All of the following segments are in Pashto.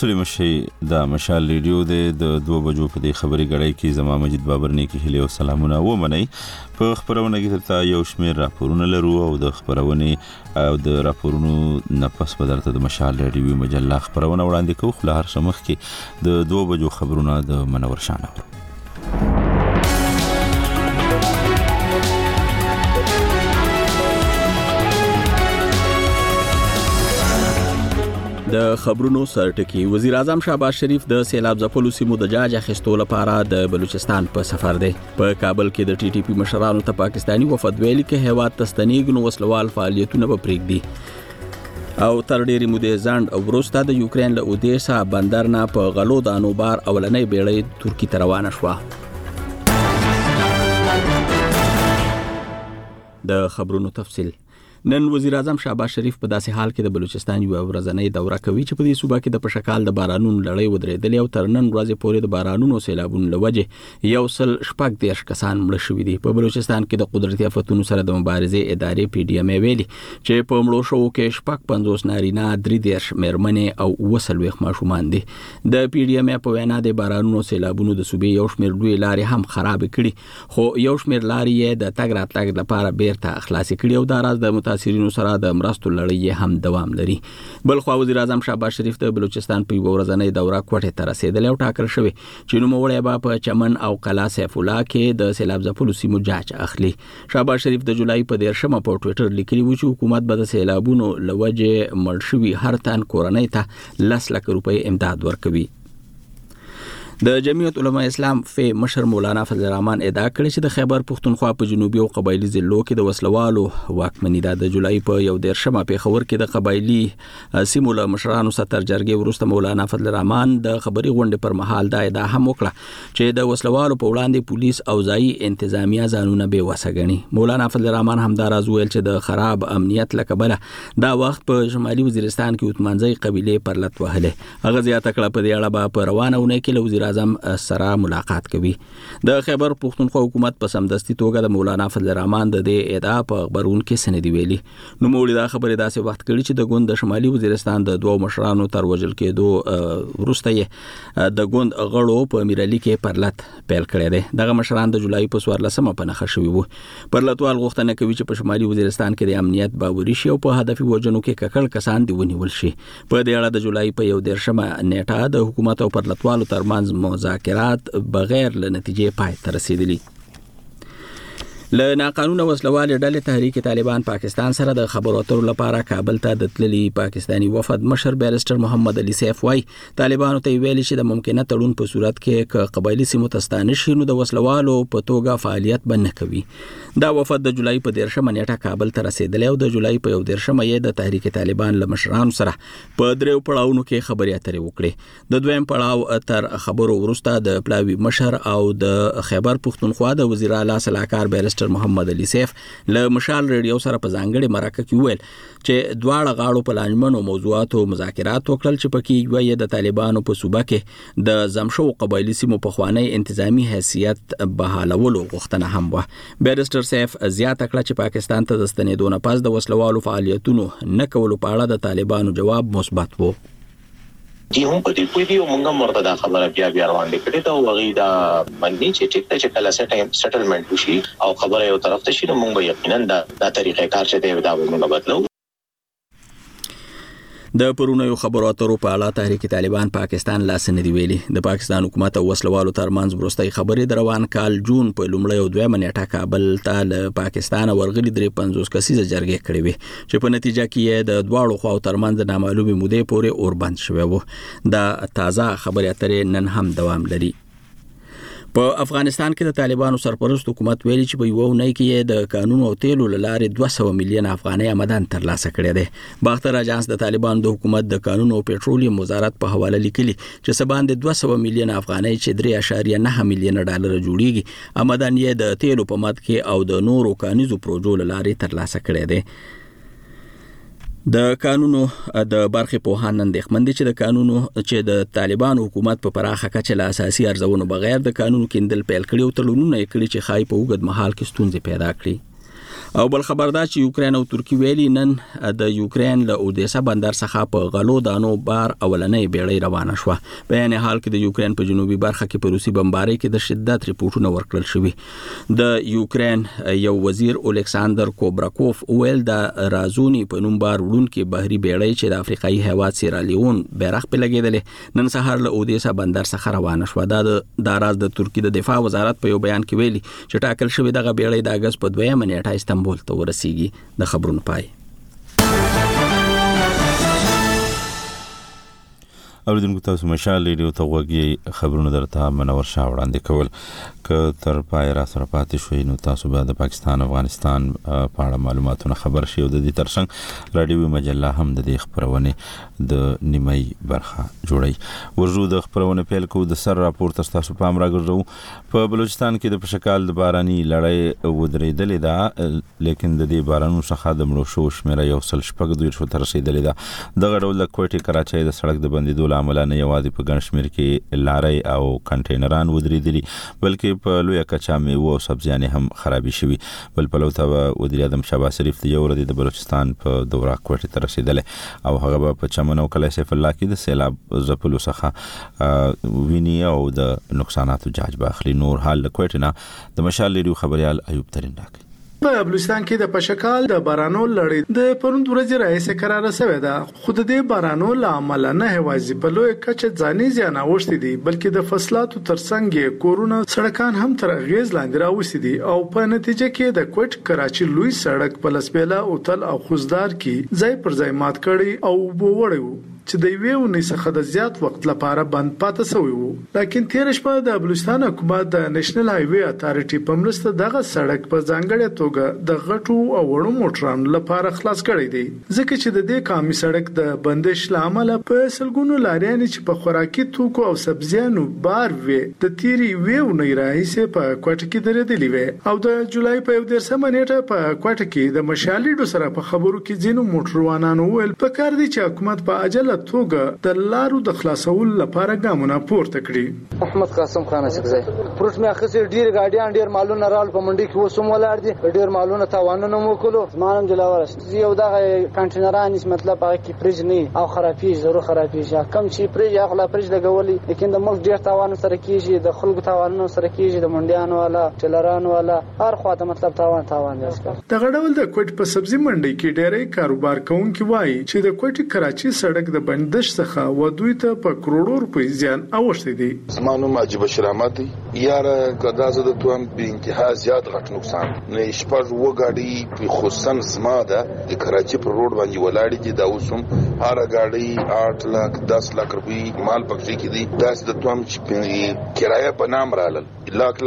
ستړي مشي د مشال ریډیو د 2 بجو په دې خبري غړی کې زما مجید بابر نه کې هلي او سلامونه و منئ په خبرونه کې ترته یو شمیر راپورونه لرو او د خبرونه او د راپورونو نفس بدلته د مشال ریډیو مجله خبرونه وړاندې کوو خو هر سمخ کې د 2 بجو خبرونه د منور شانه د خبرونو سرټکی وزیر اعظم شهباز شریف د سیلاب ځپلو سیمو د جاج اخیستو لپاره د بلوچستان په سفر دی. په کابل کې د ټي ټي پی مشرانو ته پاکستانی وفد ویلي کې هیواد تستنیګ نو وسلوال فعالیتونه به پرېږدي او تر ډېرې مودې ځنډ او وروسته د یوکرين له اودیسا بندر نه په غلو دانو بار اولنۍ بیړۍ ترکی ته روانه شوه. د خبرونو تفصیل. نن وزیر اعظم شهباز شریف په داسې حال کې د بلوچستان یو ورځنۍ دوره کوي چې په دې صوبه کې د پشکال د بارانونو لړۍ ودرېدلې او تر نن ورځې پورې د بارانونو سیلابونو لوجه یو سل شپږ دیرش کسان مړه شوي دي. په بلوچستان کې د قدرتي آفتونو سره د مبارزې ادارې پی ډي ام ویلي چې په مړو شوو کې شپږ 50 نارینه 3 دیرش مېرمنې او 20 ماشومان دي. د پی ډي ام په وینا د بارانونو سیلابونو د صوبې یو شمېر لوی لارې هم خراب کړي خو یو شمېر لارې یې د تګ راتګ لپاره بیرته خلاص کړي او دا راز د متاثرینو سره د مرستو لړۍ هم دوام لري. بل خو وزیر اعظم شهباز شریف د بلوچستان په ورځنۍ دوره کوټه ته رسیدلی او ټاکل شوی چې نوموړی به په چمن او قلا سیف الله کې د سیلاب ځپلو سیمو جاج اخلي. شهباز شریف د جولای په 13 په ټوئیټر لیکلی و چې حکومت به د سیلابونو لوجه مړ شوي هر تن کورنۍ ته 10 لک روپۍ امداد ورکوي. د جمعیت علماء اسلام فی مشر مولانا فضل الرحمن ادعا کړې چې د خیبر پښتونخوا په جنوبي او قبایلی ضلعو کې د وسلوالو واکمني د جولای په 11 پیښور کې د قبایلی سیمو له مشرانو ستر جرګې وروسته مولانا فضل الرحمن د خبري غونډې پر مهال دا ادعا هم وکړه چې د وسلوالو په وړاندې پولیس او ځایي انتظامیه ځانونه به وسګني. مولانا فضل الرحمن هم دا راز ویل چې د خراب امنیت لکبله دا وخت په شمالي وزیرستان کې اوتمانځي قبيله پر لټ وهله. هغه زیاته کړه په دې اړه په روانونه کې وزیر اعظم سره ملاقات کوي. د خیبر پښتونخوا حکومت په سمدستي توګه د مولانا فضل الرحمن د دې ادعا په خبرون کې سندې ویلي. نو موږ دا خبره داسې وخت کړي چې د ګوند د شمالي وزیرستان د دوه مشرانو تر وجل کېدو وروسته یې د ګوند غړو په امیرعلي کې پرلط پیل کړی دی. دغه مشران د جولای په 14 په نخښه شوي وو. پرلطوال غوښتنه کوي چې په شمالي وزیرستان کې د امنیت باوري شي او په هدفي وجنو کې ککړ کسان دی ونیول شي. په دې اړه د جولای په 11 نیټه د حکومت او پرلطوالو ترمنځ مذاکرات بغیر له نتیجې پای ته رسیدلي. له ناقانونه وسلوالې ډلې تحریک طالبان پاکستان سره د خبرو اترو لپاره کابل ته د تللي پاکستانی وفد مشر بیرسټر محمد علي سیف وای طالبانو ته ویلي چې د ممکنه تړون په صورت کې ک قبایلی سیمو ته ستانه شي نو د وسلوالو په توګه فعالیت بند کوي. دا وفد د جولای په 13 نیټه کابل ته رسیدلی او د جولای په 13 یې د تحریک طالبان له مشرانو سره په دریو پړاوونو کې خبرې اترې وکړې. د دویم پړاو تر خبرو وروسته د پلاوی مشر او د خیبر پښتونخوا د وزیر اعلی صلاحکار بیرسټر محمد علي سیف له مشال ریډیو سره په ځانګړي مرکه کې ویل چې دواړه غاړو په لانجمنو موضوعاتو مذاکرات وکړل چې پکې یو د طالبانو په صوبه کې د زمشو قبایلی سیمو په خوانی انتظامی حیثیت بحالولو غوښتنه هم و. بیرسټر سیف زیاته کړه چې پاکستان ته د ستنېدو نه پس د وسلوالو فعالیتونو نه کولو په اړه د طالبانو جواب مثبت و. دی هم په دې پوي دی او موږ مرته دا خبره بیا روان دي کړي دا وغي دا باندې چې ټیک ته چې کله سیټلمنت وشي او خبره یو طرف ته شي نو موږ یقینا دا طریقې کار چې دی دا موږ بدلو. د پرونیو خبرو اترو په اړه تحریک طالبان پاکستان لاس نه دی ویلي. د پاکستان حکومت او وسلوالو ترمنځ وروستۍ خبرې د روان کال جون په لومړۍ او دویمه نیټه کابل ته له پاکستان ورغلي 350 کسیزه جرګې کړې وي چې په نتیجه کې د دواړو خواو ترمنځ نامعلومې مودې پورې اوربند شوی وو. دا تازه خبرې اترې نن هم دوام لري. په افغانستان کې د طالبانو سرپرست حکومت ویلي چې په یو اونۍ کې د قانون او تیلو لارې 200 میلیون افغانۍ آمدن ترلاسه کړی دی. باختر اجانس د طالبانو د حکومت د قانون او پېټرولیم وزارت په حواله لیکلي چې سباند 200 میلیون افغانۍ چې 3.9 میلیون ډالر جوړیږي آمدن یې د تیلو په مد کې او د نورو کانیزو پروژو لارې ترلاسه کړی دی. د قانونو د برخې په هان اندېښمن دي چې د قانونو چې د طالبان حکومت په پراخه کچه له اساسي ارزونو بغیر د قانون کېندل پیل کړي او تړونونه یې کړي چې خای په وګد مهال کې ستونزې پیدا کړي. او بل خبردار چې یوکرين او ترکی ویلي نن د یوکرين له اودیسا بندر څخه په غلو دانو بار اولنۍ بیړۍ روانه شوه. بیان حال کې د یوکرين په جنوبي برخه کې په روسي بمبارۍ کې د شدت ریپورتونه ورکړل شوي. د یوکرين یو وزیر الیکساندر کوبراکوف ویل د رازونی په نوم بار وړونکو بحري بیړۍ چې د افریقایي هیواد سیرالیون بیرغ په لګیدل نن سهار له اودیسا بندر څخه روانه شوه. دا راز د ترکی د دفاع وزارت په یو بیان کې ویلي چې ټاکل شوی دغه بیړۍ د اگست په 2 نیټه استنبول ته ورسیږي. د خبرونو پای. اوریدونکو تاسو مشال ریډیو ته وګورئ. خبرونه درته منور شاه وړاندې کول که تر پای را سره پاتې شوي نو تاسو به د پاکستان افغانستان په اړه معلوماتونه خبر شئ او د دې ترڅنګ رادیو مجله هم د دې خبرونه د نیمای برخه جوړي. ورجو د خبرونه پیل کو د سر راپور تاسو پام راګرځو. په بلوچستان کې د پشکال د باراني لړۍ ودرېدلې ده لیکن د دې بارانونو څخه د مړو شو شمیره یو سل شپږ دوی شو تر رسیدلې ده. دغه ډول د کوټې کراچۍ د سړک د بندیدو عمل نه یوازې په ګڼ شمېر کې لارۍ او کنټینران ودرېدلي بلکې په لویه کچه میوه او سبزیانې هم خرابې شوي. بل پلو ته وزیر اعظم شهباز شریف د یو ورځې د بلوچستان په دوره کوټې ته رسیدلی او هغه به په چمن او کلی سیف الله کې د سیلاب ځپلو څخه ویني او د نقصاناتو جاج به اخلي. نور حال له کوټې نه د مشال ریډیو خبریال ایوب ترین راکړي. په بلوچستان کې د پشکال د بارانو لړۍ د پروند ورځې راهیسې قراره شوې ده. خو د دې بارانو له امله نه هوازي په لوی کچه ځاني زیان اوښتي دي بلکې د فصلاتو ترڅنګ کورونه سړکان هم تر اغیز لاندې راوستي دي او په نتیجه کې د کوټ کراچي لوی سړک په لسبیلا اوتل او خوزدار کې ځای پر ځای مات کړي او ووړیو چې د یوې ونې څخه د زیات وخت لپاره بند پاتې شوی وو. لیکن تیر شپه د بلوچستان حکومت د نېشنل هایوي اتارټي په مرسته دغه سړک په ځانګړې توګه د غټو او وړو موټرانو لپاره خلاص کړی دی ځکه چې د دې قومي سړک د بندش لامل په سلګونو لاریان چې په خوراکي توکو او سبزیانو بار وي د تیری ویونه راهیسه په کوټه کې درېدلې وي او د جولای په 13 نیټه په کوټه کې د مشالې سره په خبرو کې ځینو موټروانانو ویل په کار دي چې حکومت په عجله توګه د لارو د خلاصولو لپاره ګامونه پورته کړي. محمد قاسم خان اسکزای پروت مې اخیسه ډیر گاډیان ډیر مالونه رال په منډي کې وسوم ولاړ دي ډیر مالونه تاوانونه مو کولو زمانم جلاور یو دغه کنټینران مطلب هغه کې فرج نه او خرابي ضرور خرابي کم چې فرج اغلا فرج لګولي لیکن د ملک ډیر تاوان سره کیږي د خلکو تاوانونه سره کیږي د منډیانو والا ټلرانو والا هر خواته مطلب تاوان دي. دغه ډول د کوټ په سبزی منډي کې ډېرې کاروبار کوونکي وایي چې د کوټ کراچي سړک د بندش څخه ودوی ته په کروڑو روپۍ زیان اوښتي دي. زمانو ماجب شرامت یاره قدازه د توام به انتها زیات غټ نقصان نه شپږ وګاډي خصوصا زما د کراچي پر روډ باندې ولاړې دي دا اوسم هر غاډي 8 لک 10 لک روپۍ مال پکې کې دي داس د توام چې کرایه په نام رالل لاک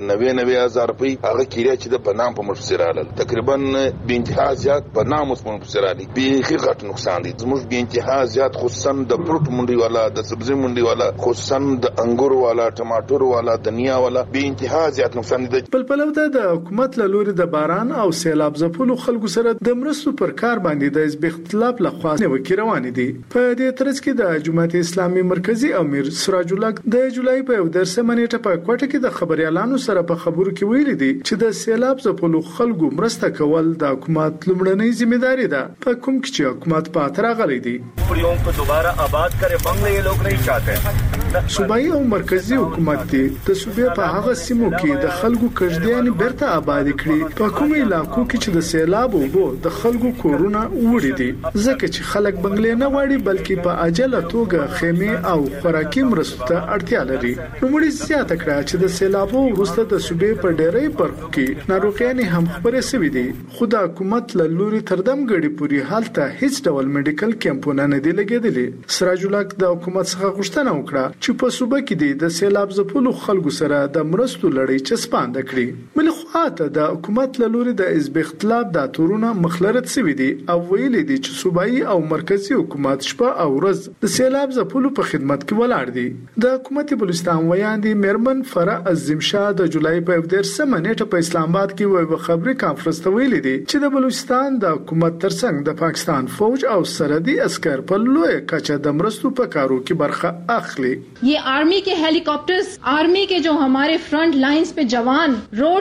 99,000 روپۍ هغه کرایه چې د بنام په مفسر رالل تقریبا به انتها زیات بنام اوس په مفسر رالي به غټ نقصان دي زموږ به انتها زیات خصوصا د فروټ منډي والا د سبزی منډي والا خصوصا د انګور والا ټماټر والا دنیا والا به انتها زیات نقصان دي. بل پلو د حکومت له لوري د باران او سیلاب ځپلو خلکو سره د مرستو پر کار باندې د حزب اختلاف لخوا نیوکې روانې دي. په دې ترڅ کې د جماعت اسلامي مرکزی امیر سراج الله د جولای په 13 نیټه په کوټه کې د خبريالانو سره په خبرو کې ویلي دي چې د سیلاب ځپلو خلکو مرسته کول د حکومت لومړنۍ ځمېداري ده په کوم کې چې حکومت پاتره غلي دي. को दोबारा आबाद करे बंगले ये लोग नहीं चाहते. صوبایي او مرکزی حکومت د صوبې په هغه سیمو کې د خلکو کژديان بیرته آباد کړي په کومو علاقو کې چې د سیلاب او د خلکو کورونه وړي دي ځکه چې خلک بنگلې نه وړي بلکې په عاجله توګه خیمه او خوراکي مرستو ته اړتیا لري. نوموړي زیاته کړه چې د سیلاب وروسته د صوبې په ډېرې برخو کې ناروغیان هم خبرې شوې دي خو د حکومت له لوري تردم غړي پوری حالت هیڅ ډول میډیکل کیمپونه نه دی لګیدلې. سراج الله د حکومت څخه غوښتنه وکړه چې په صوبه کې د سیلاب ځپلو خلکو سره د مرستو لړۍ چسپاند کړي. بل خو د حکومت له لوري د حزب اختلاف د تورونه مخلرت سوي دي او ویلي دي چې صوبایي او مرکزی حکومت شپه او ورځ د سیلاب ځپلو په خدمت کې ولاړ دي. د حکومت بلوچستان ویاندې میرمن فرا عظیم شاه د جولای په 13 نیټه په اسلام آباد کې یو خبري کانفرنس ته ویلي دي چې د بلوچستان د حکومت ترڅنګ د پاکستان فوج او سرحدي عسكر په لوی کچه د مرستو په کارو کې برخه اخلي. ये आर्मी के हेलीकॉप्टर्स, आर्मी के जो हमारे फ्रंट लाइंस पे जवान रोड्स खोल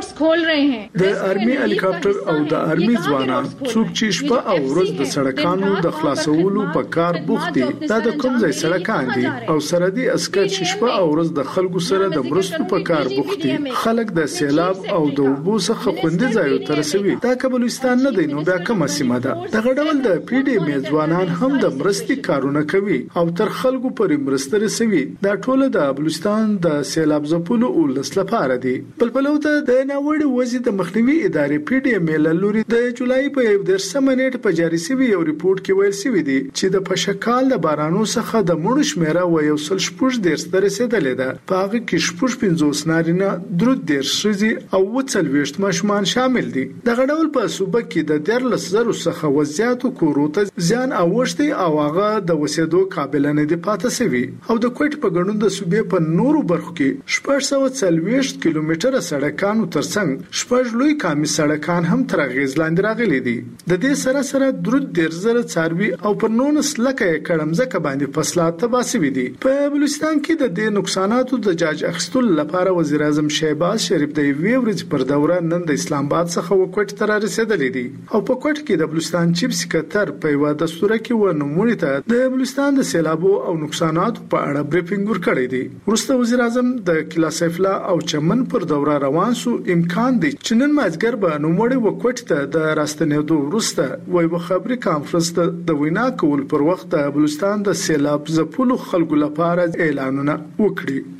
चल रहे हैं। د آرمي هلیکاپټر او د آرمي ځوانان څوک چې شپه او ورځ د سړکانو د خلاصولو په کار بوخت دي دا د کوم ځای سړکان دي او سرحدي عسكر چې شپه او ورځ د خلکو سره د مرستو په کار بوخت دي خلک د سیلاب او د اوبو څخه خوندې ځایو ته رسوي دا کابلستان نه دی نو بیا کومه سیمه ده دغه ډول د پی ډی ام ځوانان هم د مرستې کارونه کوي او تر خلکو پورې مرسته رسوي دا ټول د بلوچستان د سیلاب ځپلو ولس لپاره دي بلبلو ته د ناوړي وضعیت د مخنیوي ادارې پی ډی ام لوري د جولای په 10 نیټه په جاری شوی یو ریپورت کې ویل شوی دی چې د پشکال د بارانو څخه د مړو شمیره و یو سل شپږ ډیر ستر رسیدلې ده په هغه کې شپږ 50 نارینه درود ډیر شذي او وڅلويشت ماشومان شامل دي دغه ډول په صوبه کې د 10000 څخه وزياتو کوروته ځان اوښتي او هغه د وسیدو قابل نه دي پاتې شوی او د کوټ په غنډو د صوبې په نورو برخو کې 440 کیلومتره سړکانو ترڅنګ شپږ لوی کامي سړکان هم تر غیز لاندې راغلي دي د دې سره درود ډیر زره څاروي او پر 19 لکه کړمزه باندې فصلات تباسي دي په بلوچستان کې د دې نقصاناتو د جاج اخستل لپاره وزیر اعظم شهباز شریف د ویورج پر دوره نن د اسلام آباد څخه وکټ تر رسیدلې دي او په کوټ کې د بلوچستان چیف سکرټر په یو دستور کې و نوموړي ته د بلوچستان د سیلابو او نقصاناتو په اړه بریفینګ ورکړی دی ورسته وزیر اعظم د کلا سیف الله او چمن پر دوره روان سو امکان دی چې نن مازګر به نوموړي وکټ ته د راستنېدو ورسته وایو خبري کانفرنس ته د وینا کول پر وخت د بلوچستان د سیلاب ځپلو خلکو لپاره اعلانونه وکړي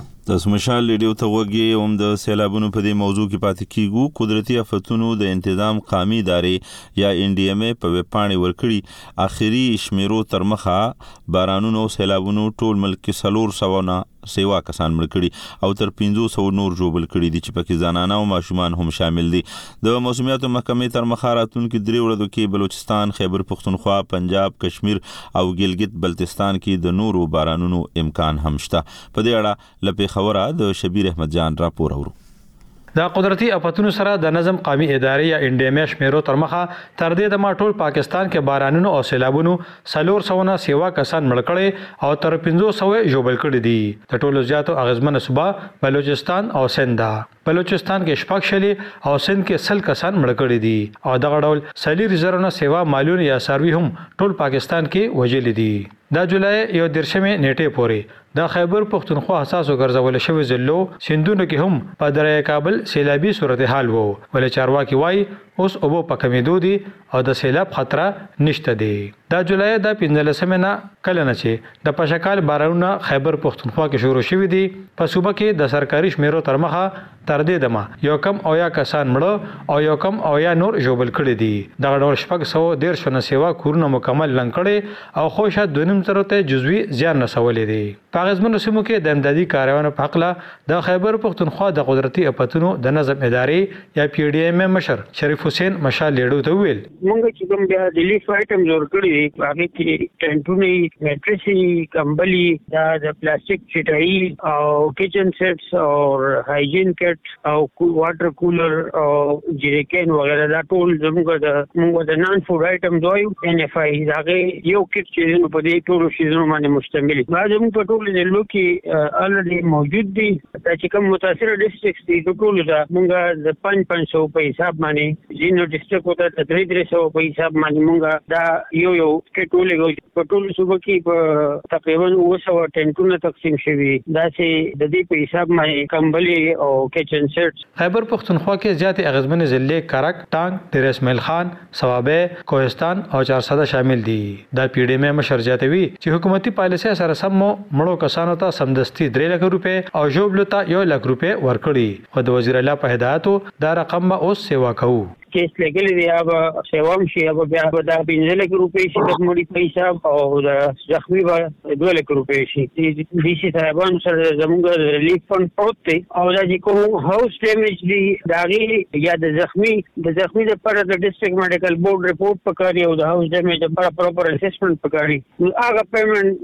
د سمشال ریډیو ته وګي هم د سیلابونو په دې موضوع کې پاتې کیږو قدرتي آفتونو د تنظیم قومي ادارې یا ان ډي ام په وپاڼې ورکړي اخري شمیرو تر مخه بارانونو سیلابونو ټول ملک کې 300 سیوا کسان مړ کړي او تر 500 نور جوړ کړي دي چې پکې زنانه او ماشومان هم شامل دي د موسمیاتو محکمې تر مخاراتون کې درې ورځو کې بلوچستان خیبر پختونخوا پنجاب کشمیر او ګلګت بلتستان کې د نورو بارانونو امکان هم شته په دې اړه لپاره خبره د شبیر احمد جان راپور اورو دا قدرتي آفتونو سره د نظم قومي ادارې یا ان ډي ام شمیرو تر مخه تر دې د ټول پاکستان کې بارانونو او سیلابونو 400 سیوا کسان مړ کړي او تر 500 جوړ کړي دي د ټولو زیاتو اغیزمن صوبه بلوچستان او سند بلوچستان کې شپږ شلي او سند کې 100 کسان مړ کړي دي او دغه ډول سلی ریزرونه سیوا مالونه یا سروي هم ټول پاکستان کې وجل دي دا جولای یو درشمه نیټه پورې د خیبر پختونخوا حساسو ګرځول شوی زلو سندونو کې هم په درې کابل سیلابي صورتحال وو ولې چارواکي وای اوس اوبو په کمیدو دي او د سیلاب خطر نشته دی دا جولای د 15 نه کله نه چې د پشکال بارانونه خیبر پختونخوا کې شروع شوی دي په صوبه کې د سرکاري شمیرو تر مخه تر دې دمه یو کم او یا کسان مړه او یو کم او یا نور جوړ کړي دي دا ډول شپږ 100 شنه سیوا کورونه مکمل لنګ کړي او خوشا دونیم ضرورت جزوی زیان رسولې دي پاغزمن سیمو کې د امدادي کاروانو په حق له د خیبر پختونخوا د قدرتي آفتونو د نظم ادارې یا پی ډی ام مشر شریف حسین مشال لیډو ته ویل مونږ چې کوم بیا د لیف آیټم جوړ کړی هغه کې ټینټونه میټریسي کمبلي د پلاستیک چټای او کچن سیټس او هایجین کټ او واټر کولر او جریکن وغیرہ دا ټول زموږ د نان فود آیټم دوی ان اف آی هغه یو کټ چې په دې ټول شیزونو باندې مشتمل دی زموږ په ټول ضلعو کې الریډي موجود دي چې کوم متاثر ډیسټریکټس دي ټول دا مونږ د 500 په حساب باندې جینو ډیسټریکټ وته 300 په حساب باندې مونږ دا یو کې ټول په ټول صوبه کې په تقریبا 200 ټینټونه تقسیم شوي دا چې د دې په حساب باندې کمبلي او کچن سیټ خیبر پختونخوا کې زیات اغیزمن ضلع کرک ټانګ دیر اسماعیل خان ثوابه کوهستان او 400 شامل دي دا پی ډی ام مشر زیاتوي چې حکومتي پالیسي سره سم مړو کسانو ته سمدستي 3 لک روپے او جوړ لته 1 لک روپے ورکړي خو د وزیر اعلی په هدایتو دا رقم به اوس سیوا کوو کیس لګلې دی هغه سیوام شي هغه بیا د 15 لک روپے شي د مړي پیسې او د زخمي به 2 لک روپے شي د ډي سي صاحبانو سره زموږ ریلیف فند پروت دی او دا چې کوم هاوس ډیمیج دی داغي یا د زخمي لپاره د ډیسټریکټ میډیکل بورډ ریپورت پکاري او د هاوس ډیمیج لپاره پراپر اسسمنت پکاري هغه پیمنٹ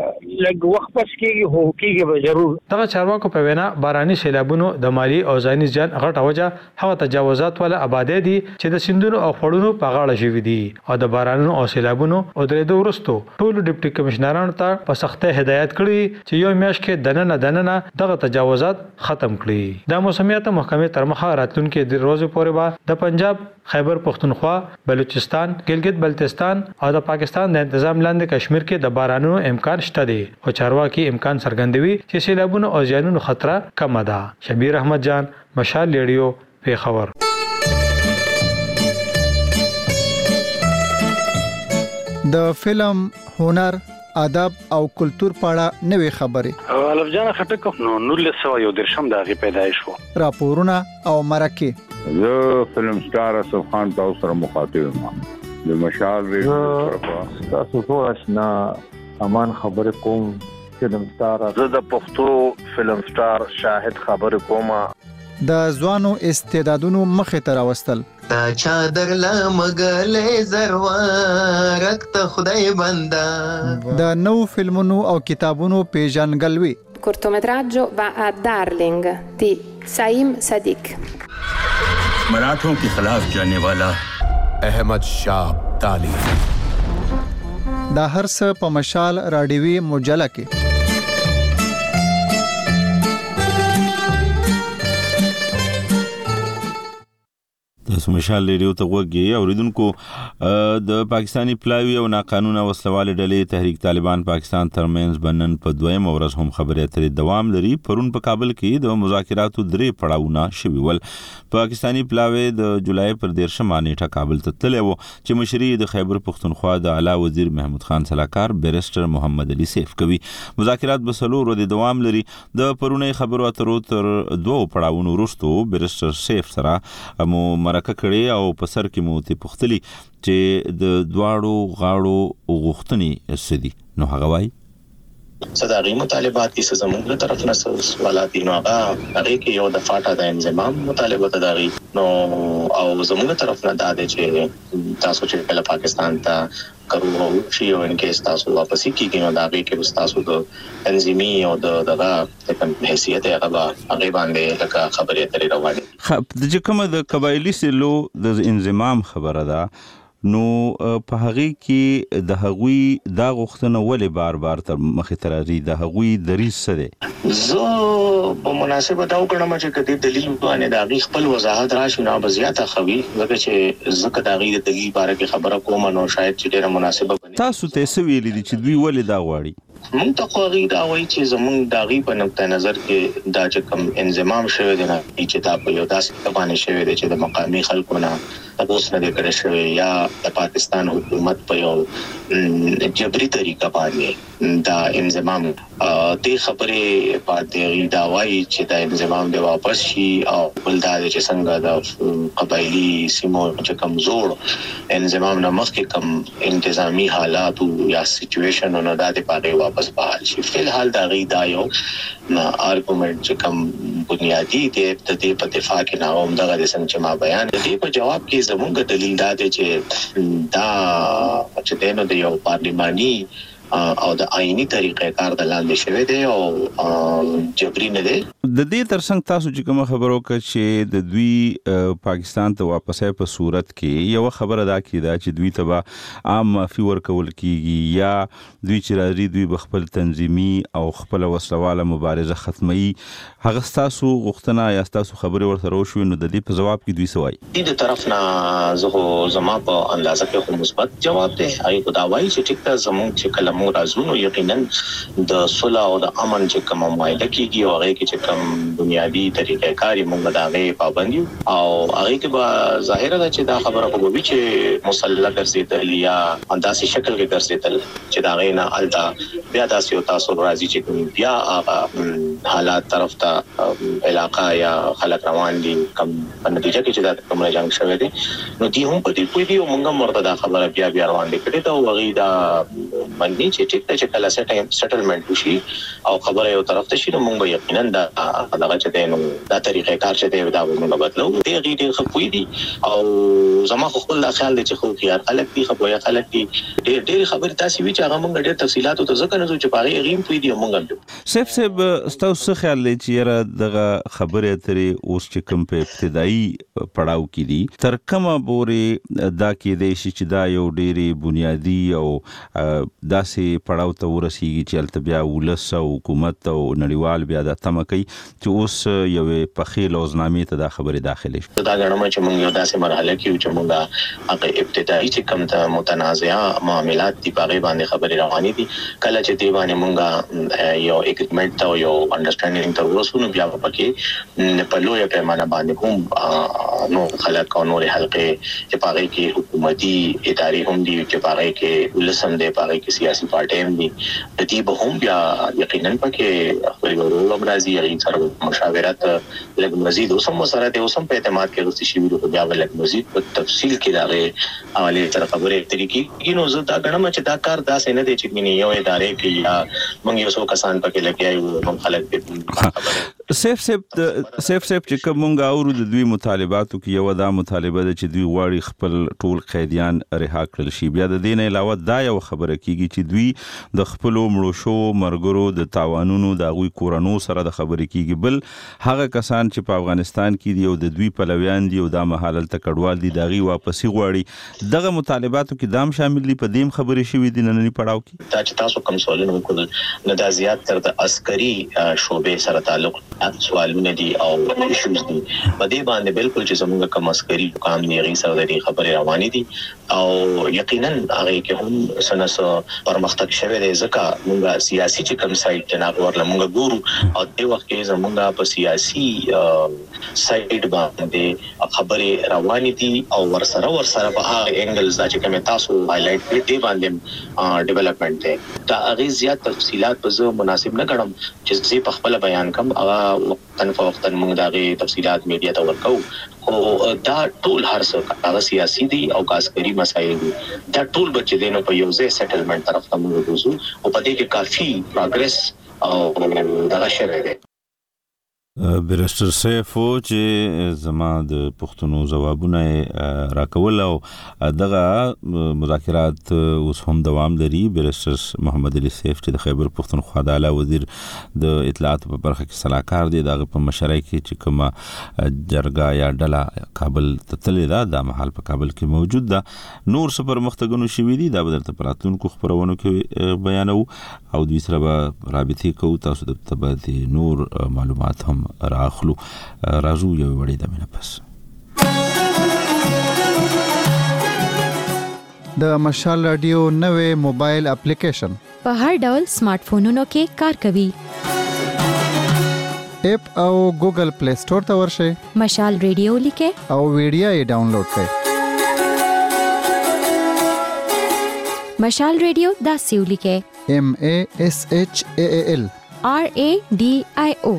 لګ وخت پس کېږي به ضرور دغه چارواکو په وینا باراني سیلابونو د مالی او ځاني ځان غټه وجه هغه تجاوزات ولا آبادی دي دي چې د سیندونو او خړونو په غاړه شوي دي او د بارانونو او سیلابونو او درېدو وروسته ټول ډیپټي کمشنرانو ته په سخته هدایت کړي چې یو میاشت کې دننه دغه تجاوزات ختم کړي. د موسمیات محکمې تر مخه راتلونکي د ورځې پورې به د پنجاب، خیبر پختونخوا، بلوچستان، ګلګت بلتستان او د پاکستان د تنظیم لاندې کشمیر کې د بارانونو امکان شته دی او چارواکي امکان څرګندوي چې سیلابونو او زیانونو خطر کم ده. شبیر احمد جان، مشال ریډیو، پیښور. د فلم، هنر، ادب او کلچر په اړه نوې خبرې. الف جان خټک نو 1913 د هغه پیدایش وو. راپورونه او مرکه. زه فلم سٹار اسف خان تاسو سره مخاطب یم. د مشال ریډیو تاسو ټول آشنا امان خبر کوم. فلم سٹار زه د پښتو فلم سٹار شاهد خبر کوم. د ځوانو استعدادونو مخې ته راوستل. تا چادر لمغلې زروارک ته خدای بندا. د نو فلمونو او کتابونو پیژنګلوي. cortometraggio va a Darling di Saim Sadiq. मराठों के खिलाफ जाने वाला अहमद शाह अब्दाली. دا هر څه په مشال راډیوي مجله کې. د مشال ریډیو ته وګورئ. اوریدونکو، د پاکستانی پلاوی او ناقانونه وسلواله ډلې تحریک طالبان پاکستان ترمنځ بنن په دویم ورځ هم خبرې اترې دوام لري. پرون په کابل کې د مذاکراتو 3 پړاوونه شوي ول. پاکستانی پلاوی د جولای پر 13 نیټه کابل ته تللی و چې مشري د خیبر پختونخوا د اعلی وزیر محمود خان سلاکار بیرسټر محمد علي سیف کوي. مذاکرات به 4 ورځې دوام لري. د پرونی خبرو اترو تر 2 پړاوونو وروسته بیرسټر سیف سره مو مرکه کړي او په سر کې مو ته پختلی چې د دواړو غاړو غوښتنې سدي. نو هغه وایي صداقي مطالبات کی زموږ له طرف نه سوالات نو هغه کې یو د فاټا د انضمام مطالبه تداري نو او زموږ طرف نه دا دی چې تاسو چې کله پاکستان ته کرو شي او ان کې تاسو واپس کیږئ نو دا کې تاسو د تنظیمي او دغه حیثیت هغه باندې لکه خبرې اترې روانه. د کومه د قبایلی سلو د انضمام خبره ده، نو په هغه کې د هغوی دا غوښتنه ولې بار بار تر مخې ته راځي؟ د هغوی دریځ څه دی؟ زه په مناسبه دا وکړم چې کدي دلیل باندې دا غي خپل وضاحت راشي نو بزیاته خوي لکه چې زکه دا غي د دلیل باره کې خبره کوم نو شاید چې ډیره مناسبه بني. تاسو ته څه ویلي دي چې دوی ولې دا غواړي؟ مونږ ته خو غي دا وایي چې زمونږ دا غي په نقطه نظر کې دا چې کوم انضمام شوی دی نه چې دا په یو داسې باندې شوی دی چې د مقامي خلکو نه تاسو نه کړی شوی یا د پاکستان حکومت په یو جبري طریقه باندې دا انضمام د خبرې باندې دا وایي چې دا انضمام دی واپس شي او بلداد چې څنګه د قبایلی سیمو چې کمزور انضمام نه مخکې کم انتظامی حالات یا سچويشن نه دا د پاره واپس بحال شي. فلحال دا غي دا یو ارګومنت چې کم بنیادی دی د دې په دفاع کې نه هم دغه څنګه چې ما بیان دي په جواب کې زمونږ دلیل دا دی چې دا چې دینو د یو پارلیماني او د آئینی طریقې کار د لاندې شوی دی او جبري نه دی. د دې ترڅنګ تاسو چې کوم خبرو کې چې د دوی پاکستان ته واپسې په صورت کې یو خبره دا کیده چې دوی ته به عام معافي ورکول کیږي یا دوی چې راځي دوی بخپل تنظیمي او خپل وسلواله مبارزه ختمي. هغه تاسو غوښتنه یا تاسو خبره ورته وشو نو د دې په جواب کې دوی سوای دې طرف نه زه زما په اندازه کې مثبت جواب دی. هغه کو دا وایي چې ټیک ته زموږ چې کلمو راځو یقینا د صلح او د امن چې کوم معاهده کیږي او هغه کې چې کوم بنیادی طریقې کاری موږ دا غي پابند یو او هغه کې به ظاهر ده چې دا خبره کوي چې مسلح ګرځیدل یا انداسي شکل کې ګرځیدل چې دا غي نه الدا بیا داسې او تاسو راځي چې کوم بیا حالات طرف ته علاقہ یا خلک روان دي کم په نتیجه کې چې دا کوم جنگ شوی دی نو دی هم په دې کوی دی موږ مرتدا خبره بیا روان دي کړي دا وغي دا باندې چې ټیک ته چې کله سټلمنټ وشي او خبره یو طرف ته شي نو موږ یقینا دا دغه چې دی نو دا طریقې کار چې دی دا موږ بدلو دی غیر خپوي دي او زما خپل خیال دی چې خو خيار خلک دي خپوي خلک دي ډېر خبر تاسو وی چې هغه موږ ډېر تفصيلات او ځکه نه چې پاره غیم پوي دي موږ سیف تاسو خیال لري چې یاره دغه خبره اترې اوس چې کوم په ابتدایي پړاو کې دي تر کومه پورې دا کې دی چې دا یو ډېری بنیادی او داسې پړاو ته ورسیږي چې البته بیا ولس او حکومت او نړیوال بیا د تمه کوي چې اوس یو په خېل اوزنامې ته دا خبره داخلي شي دا غواړم چې موږ یو داسې مرحله کې چې موږ هغه ابتدایي چې کوم ته متنازعه معاملات دي په باندې خبرې روانې دي کله چې دی باندې موږ یو اګریمنت ته یو انډرستانډینګ ته ورسونو بیا پکې په لوی پیمانه باندې هم نو خلک او نور حلقې چې پاره کې حکومتي ادارې هم دي چې پاره کې ولسم دي پاره کې سیاسي پارټي هم دي د دې به هم بیا یقینا پکې خپل ورو راځي یعنی سره مشاورت لږ مزید اوسم سره د اوسم په اعتماد کې غوښتي شي ویلو بیا ولک مزید په تفصیل کې داغه حواله سره خبرې طریقې کینو زه دا غنم چې دا کار داسې نه دی چې مینه یو ادارې کې یا موږ یو څو کسان پکې لګیایو موږ خلک دې سیف چې کومه اورو د دوی مطالباتو کې یو دا مطالبه ده چې دوی غواړي خپل ټول قیدیان رها کړل شي بیا د دین علاوه دا یو خبره کیږي چې دوی د خپل مړو شو مرګرو د تاوانونو د غوي کورونو سره د خبرې کیږي بل هغه کسان چې په افغانستان کې دی او د دوی پلویان دي او د محلل تکړوال دي داغي واپسی غواړي دغه مطالباتو کې دام شامل دي په دیم خبرې شوې دي نننی پړاو کې دا چې تاسو کوم سوالونه وکړل نو دا زیات تر د عسکري شوبې سره تعلق سوالونه دي او ایشوز دي په دې باندې بالکل چې زموږ کوم عسکري کام نه غي سره د خبرې روانې دي او یقینا هغه کې هم سنسو پرمختګ شوه دی ځکه موږ سیاسي چې کوم سایت نه ورل موږ ګورو او د وخت کې زموږ په سیاسي سایت باندې خبرې روانې دي او ورسره په هغه انګلز چې کوم تاسو هایلایټ کړی دی باندې ډیولپمنٹ دی دا هغه زیات تفصيلات په زو مناسب نه ګڼم چې زه په خپل بیان کوم هغه وقتاً موږ دغه تفصيلات میډیا ته ورکو او دا ټول هر څه هغه سیاسي دي او عسکري مسایل دي دا ټول بچ دي نو په یو ځای سیټلمنٹ طرف ته موږ وځو او په دې کې کافي پروګرس او دغه شوه دی بیرستر سیفو چې زما د پښتنو جوابونه راکول او دغه مذاکرات اوس هم دوام لري بیرستر محمد علي سیف چې د خیبر پښتونخوا د اعلی وزیر د اطلاعات په برخه کې صلاحکار دی دغه په مشرۍ کې چې کومه جرګه یا ډله کابل ته تللی دا د محل په کابل کې موجود ده نور سپر مختګنو شوي دي دا بدرته پراتونکو خبرونو کې بیانو او دوی سره به رابطې کوو تاسو د تبادی نور معلومات هم راخلو راځو یو وړي د مینه پس د مشال رادیو نوې موبایل اپلیکیشن په هر ډول سمارټ فونونو کې کار کوي اپ او ګوګل پلی سٹور ته ورشئ مشال رادیو لیکه او ویډیو یې ډاونلوډ کړئ مشال رادیو دا سیو لیکه MASHAAL RADIO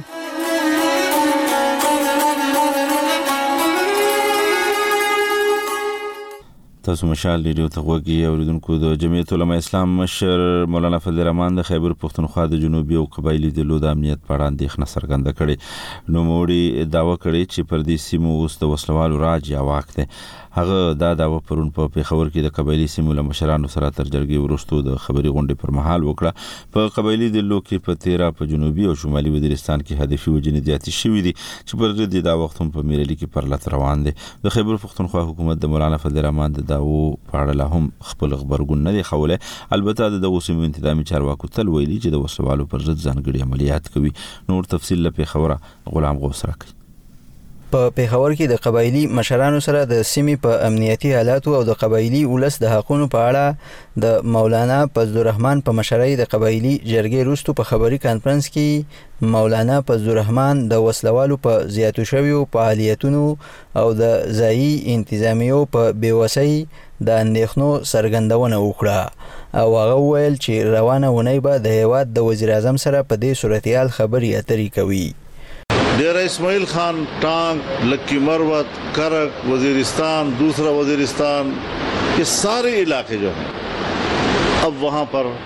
تاسو مشال ریډیو ته غوږی اوریدونکو د جمعیت علماء اسلام مشر مولانا فضل الرحمن د خیبر پښتونخوا د جنوبي او قبایلی د لود امنیت په اړه اندېښنه څرګنده کړې نو موري داوا کړې چې پر دې سیمو اوس د وسلوالو راج یا واک ده هغه دا داوا پرون په پیښور کې د قبایلی سیمو له مشرانو سره تر جرګې وروسته د خبري غونډې پر مهال وکړه په قبایلی د لو کې په 13 په جنوبي او شمالي وزیرستان کې هدفي وجنې زیاتې شوې دي چې پر دې دا وخت هم په میرلی کې پر لټ روان دي د خیبر پښتونخوا حکومت د مولانا فضل الرحمن د داو په اړه هم خپل خبرګون نه دی خوله البته د دغه سیمو انتظامی چارواکو تل ویلي چې د وسلوالو پر ضد ځانګړي عملیات کوي نور تفصیل لپاره خبره غلام غوث راکړي په پیښور کې د قبایلی مشرانو سره د سیمې په امنیتي حالاتو او د قبایلی ولس د حقوقو په اړه د مولانا فضل الرحمن په مشرۍ د قبایلی جرګې وروسته په خبري کانفرنس کې مولانا فضل الرحمن د وسلوالو په زیاتو شویو فعالیتونو او د ځایي انتظامیو په بیوسۍ د اندېښنو څرګندونه وکړه او هغه وویل چې روانه ونۍ به د هیواد د وزیر اعظم سره په دې صورتحال خبرې اترې کوي डेरा इस्माइल खान टांग लक्की मरवत करक वजीरिस्तान दूसरा वजीरिस्तान ये सारे इलाके जो हैं अब वहाँ पर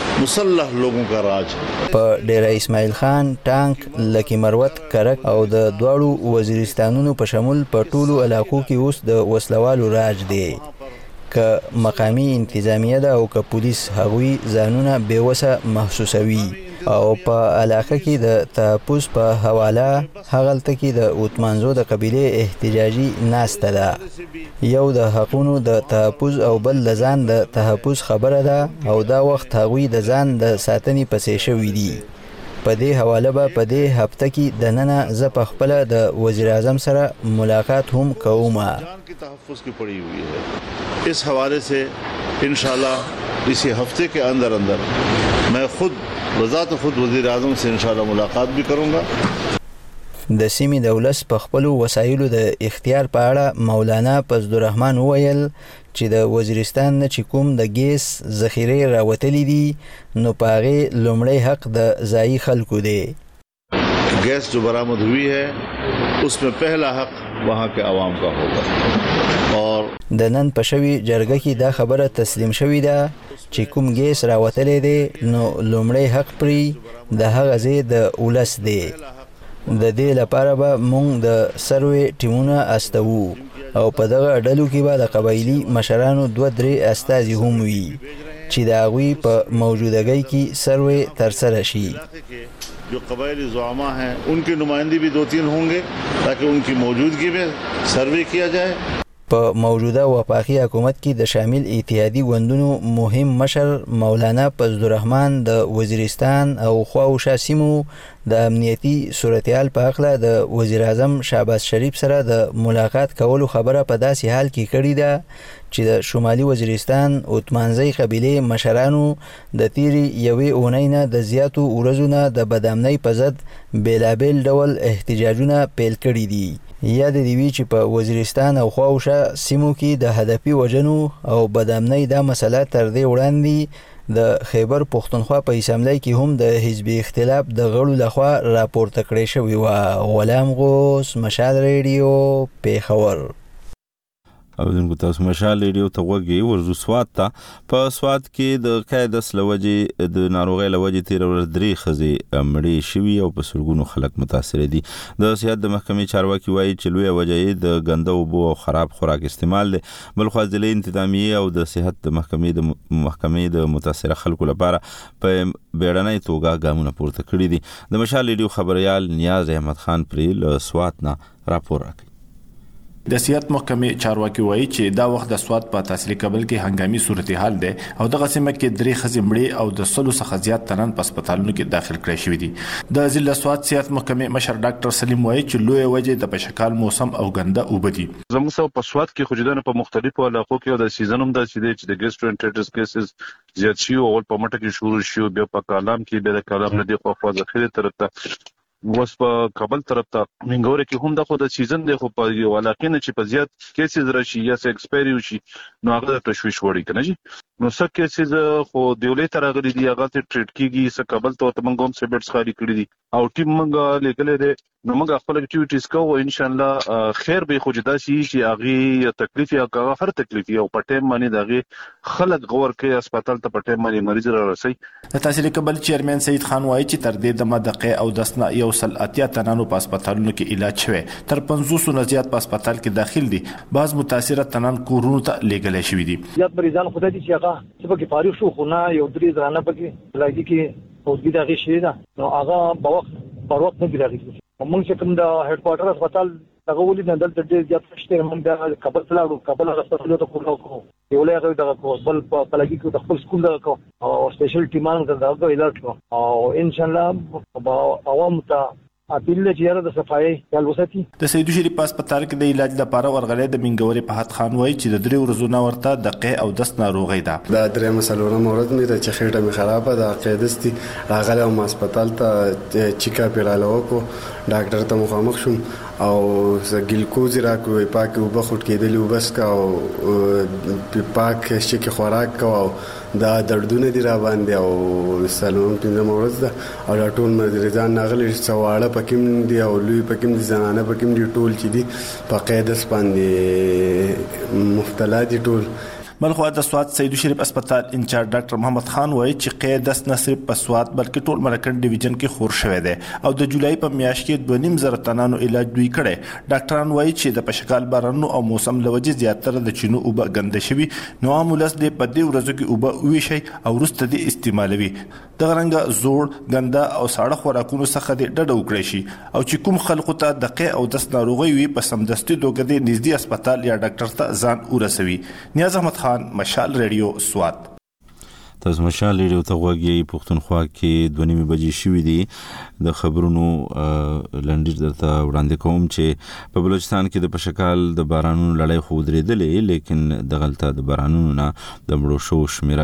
मुसल्लह लोगों का राज। په ډیره اسماعیل خان ټانک لکی مروت کرک او د دواړو وزیرستانونو په شمول په ټولو علاقو کې اوس د وسلوالو راج دی. که مقامی انتظامیه ده او که پولیس هغوی ځانونه بېوسه محسوسوي او په علاقه کې د تحفظ په حواله هغلته کې د اوتمانزو د قبیلې احتجاجي ناسته ده. یو د حقونو د تحفظ او بل د ځان د تحفظ خبره ده او دا وخت هغوی د ځان د ساتنې پسې شوي دي. په دې حواله به په دې هفته کې دننه زه په خپله د وزیر اعظم سره ملاقات هم کوم. इस हवाले से इंशाल्लाह इसी हफ्ते के अंदर अंदर मैं खुद वज़ात खुद वज़ीर आज़म से इंशाल्लाह मुलाकात भी करूँगा. د سیمې د ولس په خپلو وسایلو د اختیار په اړه مولانا فضلالرحمن وویل چې د وزیرستان نه چې کوم د ګیس ذخیرې راوتلي دي نو په هغې لومړی حق د ځایي خلکو دی. गैस जो बरामद हुई है उसमें पहला हक वहाँ के आवाम का होगा. और د نن په شوي جرګه کې دا خبره تسلیم شوې ده چې کوم ګیس راوتلی دی نو لومړی حق پرې د هغه ځای د ولس دی. د دې لپاره به موږ د سروې ټیمونه استوو او په دغه ډلو کې به د قبایلي مشرانو 2-3 استازي هم وي چې د هغوی په موجودګۍ کې سروې ترسره شي. जो कबायली ज़ुआमा हैं उनकी नुमाइंदगी भी 2-3 होंगे ताकि उनकी मौजूदगी में सर्वे किया जाए. په موجوده وفاقي حکومت کې د شامل اتحادي ګوندونو مهم مشر مولانا فضلالرحمن د وزیرستان او خواوشا سیمو د امنیتي صورتحال په هکله د وزیر اعظم شهباز شریف سره د ملاقات کولو خبره په داسې حال کې کړې ده چې د شمالي وزیرستان اوتمانزۍ قبیلې مشرانو د تیرې یوې اونۍ نه د زیاتو ورځو نه د بدامنۍ په ضد بېلابېل ډول احتجاجونه پیل کړي دي. یاد دې وي چې په وزیرستان او خواوشا سیمو کې د هدفي وژنو او بدامنۍ دا مسله تر دې وړاندې د خیبر پښتونخوا په اسامبلۍ کې هم د حزب اختلاف د غړو لخوا راپورته کړې شوې وه. غلام غوث، مشال ریډیو، پیښور. اوریدونکو تاسو مشال ریډیو ته غوږی ورزو سوات ته. په سوات کې د قاعدس لوجې د ناروغۍ لوجې 13 ورځ 3 ښځې مړې شوي او په سلګونو خلک متاثر دي. د صحت د محکمې چارواکي وایي چې لویه وجه یې د ګنده اوبو او خراب خوراک استعمال دی. بلخو ضلعي انتظامیه او د صحت د محکمې د متاثره خلکو لپاره په بیړنۍ توګه ګامونه پورته کړي دي. د مشال ریډیو خبريال نیاز احمد خان پرې له سوات نه راپور راکړي. د صحت محکمې چارواکي وایي چې دا وخت د سوات په تحصیلي کابل کې هنګامي صورتحال دی او دغه سیمه کې 3 ښځې مړې او د 100 څخه زیات تنان په هسپتالونو کې داخل کړي شوې دي. د ضلع سوات صحت محکمې مشر ډاکټر سلیم وایي چې لوی وجه د پشکال موسم او ګنده اوبه دي. زموږ سره په سوات کې خوجدان په مختلفو علاقو کې د سیزن هم د چې د ګیسټرونټرایټس کیسز زیات شي او په مټه کې شروع شي بیا په کالام کې به د کالام نه دی خو ذخیره طرف ته وس په کابل طرف ته منګوره کې هم د خو د سیزن دی خو په یو علاقې نه چې په زیات کیسز راشي یا څه ایکسپایری وشي نو هغه د تشویش وړي کنه جی نو څه کیسز خو دیولې تر غلي دی هغه ته ټریټ کیږي څه کابل ته منګوم سیبټس خالي کړی دي او ټیم منګه لیکل دي نو موږ خپل اکټیویټیز کوو ان شاء الله خیر به خو جدا شي چې هغه تکلیف یا هر تکلیف او پټه معنی دغه خلک غور کوي هسپتال ته پټه معنی مریض را رسي. د تحصیلي کابل چیرمن سید خان وایي چې تر دې د مدقه او دسنه یو سل اتیا تنانو په هسپتالونو کې علاج شوی تر 500 نه زیات په هسپتال کې داخل دي. بعض متاثره تنان کورونو ته لیږل شوی دي. زیات مریضان خدای دې چې هغه چې په فارغ شو خو نه یو درې ځانه پکې لګي کې او دې دغه شي دا نو هغه په وخت نه دی راغلی. موږ چې کوم د هډ کوارټر هسپتال دغه ولې نه دلته ډېر زیات شته موږ د کابل سلاړو کابل هسپتال ته کوو یو لږه دغه بل په لګي کې د خپل سکول دغه او سپیشل ټیمان دغه علاج کو او ان شاء الله عوام ته اپیل لري د صفایي یا لوساتي. د سیدو شریف هسپتال کې د علاج لپاره ورغلې د منګوري په حد خان وایي چې د 3 ورځو نه ورته د قې او دست ناروغي ده. دا درې مسلونه مورد مې د چخېټه می خرابه د قېدستي راغله او هسپتال ته چیک اپ رالوکو ډاکټر ته مخامخ شوم او ګلوکوز راکوي پاک او بخټ کېدل او بس کا او پاک شي کې خوراک کا او دا دردونه دی را باندې او سلام پینځه مورز ده او ټول مریضان ناغلی سواړه پکیم دی او لوی پکیم دي زنانه پکیم دي ټول چې دي په قیدس باندې مفتلا دي ټول. بلخو د سوات سید شریف هسپتال انچارج ډاکټر محمد خان وایي چې قید داس نه صرف په سوات بلکې ټول مرکز ډیویژن کې خور شوی دی او د جولای په میاشت کې 2.5 تنانو علاج دوی کړي. ډاکټران وایي چې د پشکال بارانو او موسم لوجې زیاتره د چینو اوبه ګنده شوي نو امولس د په دې ورځو کې اوبه ویشي او وروسته د استعمالوي. د غرنګ زوړ ګنده او ساړه خوراکونو څخه د ډډه وکړي شي او چې کوم خلکو ته د قې او د ناروغي وي په سمدستي توګه د نږدې هسپتال یا ډاکټر ته ځان ورسوي. نیاز احمد خان، مشال ریډیو، سوات. تاسو مشال ریډیو ته غوږی پښتونخوا کې 2:30 بجې شوې دي. د خبرونو لنډیر درته وړاندې کوم چې په بلوچستان کې د پشکال د بارانونو لړۍ خو درېدلې، لیکن د غلطه د بارانونو نه د مړو شو شمیره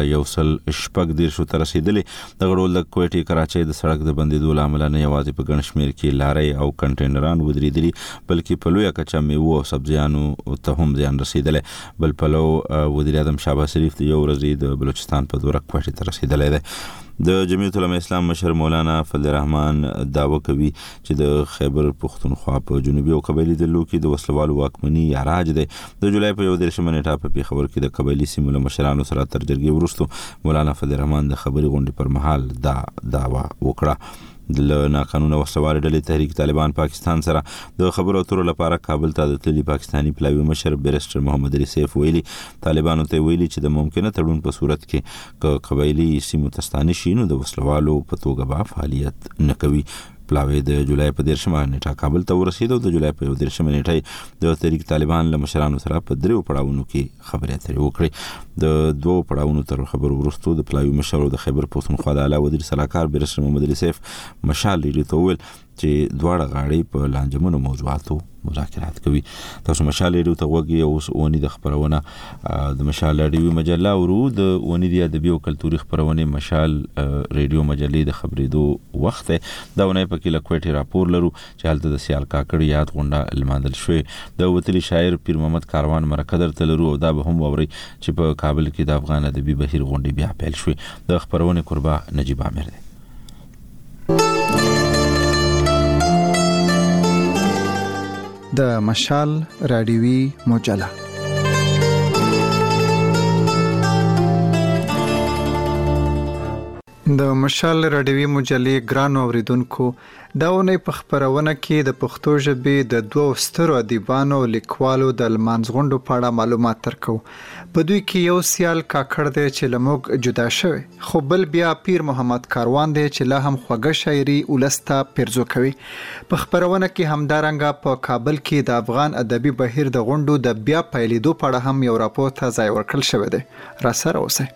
114 ته رسیدلې. د غړول د کوټې کراچۍ د سړک د بندیدو لامل نه یوازې په ګڼ شمیر کې لارې او کنټینران ودرېدلي بلکې په لویه کچه میوه او سبزیانو ته هم زیان رسیدلی. بل پلو وزیر اعظم شهباز شریف د یو ورځې د بلوچستان په دوره کوټې ته رسیدلی دی. د جمعیت علماء اسلام مشر مولانا فضل الرحمن دعوه کوي چې د خیبر پختونخوا په جنوبي او قبایلی ډلو کې د وسلوالو واکمني یا راج دی. د جولای په 1 نیټه په پیښور کې د قبایلی سیمو له مشرانو سره تر جرګې وروسته مولانا فضل الرحمن د خبري غونډې پر مهال دا دعوه وکړه. د ناقانونه وسلوال ډلې تحریک طالبان پاکستان سره د خبرو اترو لپاره کابل ته د تللي پاکستانی پلاوي مشر بیرسټر محمد علي سیف ویلي طالبانو ته ویلي چې د ممکنه تړون په صورت کې قبایلی سیمو تستانه شي نو د وسلوالو په توګه به فعالیت نه کوي. پلاوی د جولای په 13 نیټه کابل ته ورسید او د جولای په 13 نیټه د تحریک طالبان له مشرانو سره په 3 پړاوونو کې خبرې اترې وکړې. د 2 پړاوونو تر خبرو وروسته د پلاوی مشر د خیبر پختونخوا د اعلی وزیر صلاحکار بیرسټر محمد علي سیف مشال ریډیو ته وویل چې دواړه غاړې په لانجمنو موضوعاتو مذاکرات کوي. تاسو مشال ریډیو ته غوږی اوس اونې د خبرونه د مشال ریډیو مجله ورو د اونې د ادبي او کلتوري خبرونه مشال ریډیو مجلې د خبرېدو وخت دا ونه په کې لکوټي راپور لرو چې حالت د سیال کاکړ یاد غونډه لمانځل شوې. د وتلی شاعر پیر محمد کاروان مرکدر تلرو او دا به هم ووري چې په کابل کې د افغان ادبي بهیر غونډه بیا پیل شوې. د خبرونه قربا نجیب عامر دی. د مشال رادیوي مجله د مشال رادیوي مجلې ګران اوریدونکو دا ونې په خبرونه کې د پښتو ژبې د 2 سترو ادیبانو لیکوالو د لمانځغونډو په اړه معلومات ترکو. په دوی کې یو سیال کاکړ دی چې لموږ جدا شوی، خو بل بیا پیر محمد کاروان دی چې لا هم خوږه شاعري ولسته پیرزو کوي. په خبرونه کې همدارنګه په کابل کې د افغان ادبي بهیر د غونډو د بیا پیلېدو په اړه هم یو راپور ته ځای ورکړل شوی دی. را سره اوسئ.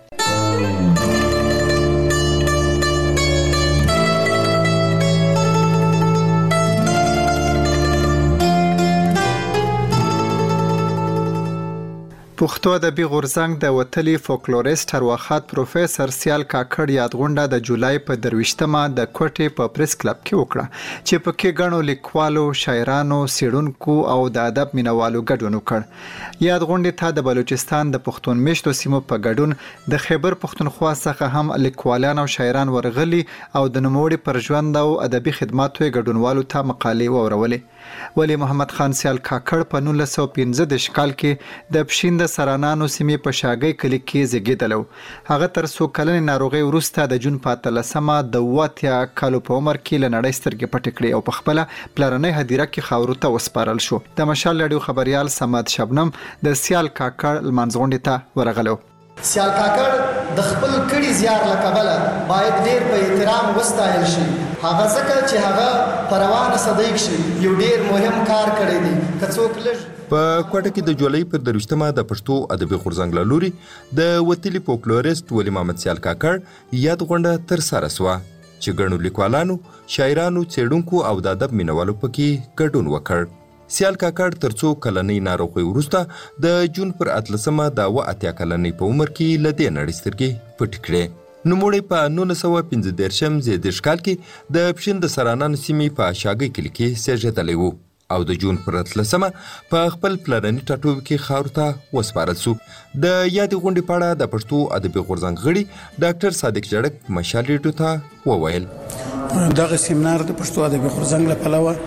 پښتو ادبي غورځنګ د وتلي فولکلوریست ارواښاد پروفیسور سیال کاکړ یادغونډه د جولای په 23مه د کوټې په پریس کلب کې وکړه چې په کې غنو لیکوالو، شاعرانو، سیډونکو او د ادب مینوالو ګډون وکړ. یادغونډه ته د بلوچستان د پښتون میشتو سیمو په ګډون د خیبر پختونخوا څخه هم لیکوالان او شاعران ورغلي او د نوموړي پر ژوند او ادبي خدماتو ګډونوالو ته مقالې وورولې. ولی محمد خان سیال کاکړ په 1915 کال کې د پښین د سرانانو سیمې په شاګۍ کلی کې زیږیدلو. هغه تر څو کلنې ناروغۍ وروسته د جون په 13مه د 80 کالو په عمر کې له نړۍ سترګې پټې کړې او په خپله پلرنۍ هدیره کې خاورو ته وسپارل شو. د مشال رادیو خبريال سماد شبنم د سیال کاکړ لمانځغونډې ته ورغلو. سیال کاکړ د خپل کړي زیار له کبله باید ډیر په احترام وستایل شي. هغه ځکه چې هغه پروانه صدیق شي یو ډیر مهم کار کړی دی. که څوک لږ په کوټه کې د جولای پر 23مه د پښتو ادبي غورځنګ له لوري د وتلي فولکلوریست ولی محمد سیال کاکړ یاد غونډه تر سره سوه چې ګڼو لیکوالانو، شاعرانو، څېړونکو او د ادب مینوالو پکې ګډون وکړ. سیال کاکړ تر څو کلنۍ ناروغۍ وروسته د جون پر 18مه د 80 کلنۍ په عمر کې له دې نړۍ سترګې پټې کړې. نوموړی په 1915 کال کې د پښین د سرانانو سیمې په شاګۍ کلي کې زیږېدلی و او د جون پر 18مه په خپل پلرني ټاټوبي کې خاورو ته وسپارل شو. د یادې غونډې په اړه د پښتو ادبي غورځنګ غړي ډاکټر صادق جړک مشال ریډیو ته وویل دغه سیمینار د پښتو ادبي غورځنګ له پلوه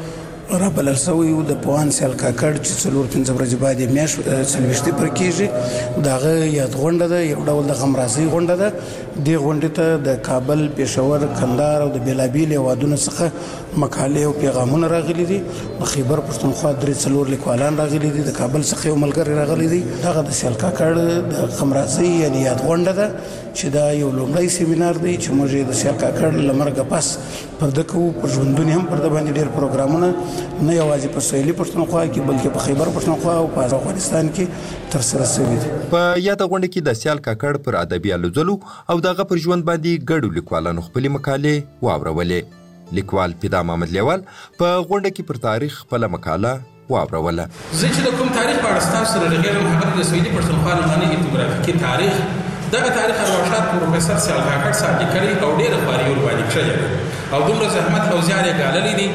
راپلل شوی و د پوهاند سیال کاکړ چې 4-5 ورځې بعد یې میاشت 24 پر کېږي د هغه یاد غونډه ده، یو ډول د غمرازۍ غونډه ده. دې غونډې ته د کابل، پېښور، کندهار او د بېلابېلو هېوادونو څخه مقالې او پیغامونه راغلي دي. د خیبر پښتونخوا 3-4 لیکوالان راغلي دي، د کابل څخه یو ملګری راغلی دی. دغه د سیال کاکړ د غمرازۍ یعنې یاد غونډه ده چې دا یو لومړی سیمینار دی چې موږ یې د سیال کاکړ له مرګه پس پرده کوو. پر ژوندون هم پرده باندې ډېر پروګرامونه نه یوازې په سویلي پښتونخوا کې بلکې په خیبر پښتونخوا او په افغانستان کې ترسره شوي دي. په یاده غونډه کې د سیال کاکړ پر ادبي الوځلو او دغه پر ژوند باندې ګډو لیکوالانو خپلې مقالې واورولې. لیکوال پیدا محمد لیوال په غونډه کې پر تاریخ خپله مقاله واوروله. زه چې د کوم تاریخ په اړه ستاسو سره رغېږم هغه د سویلي پښتونخوا لومړنی ایتوګرافیکي تاریخ. دغه تاریخ ارواښاد پروفیسر سیال کاکړ صاحب لیکلی او ډېره خواري ورباندې کړې ده او دومره زحمت او زیار یې ګاللی دي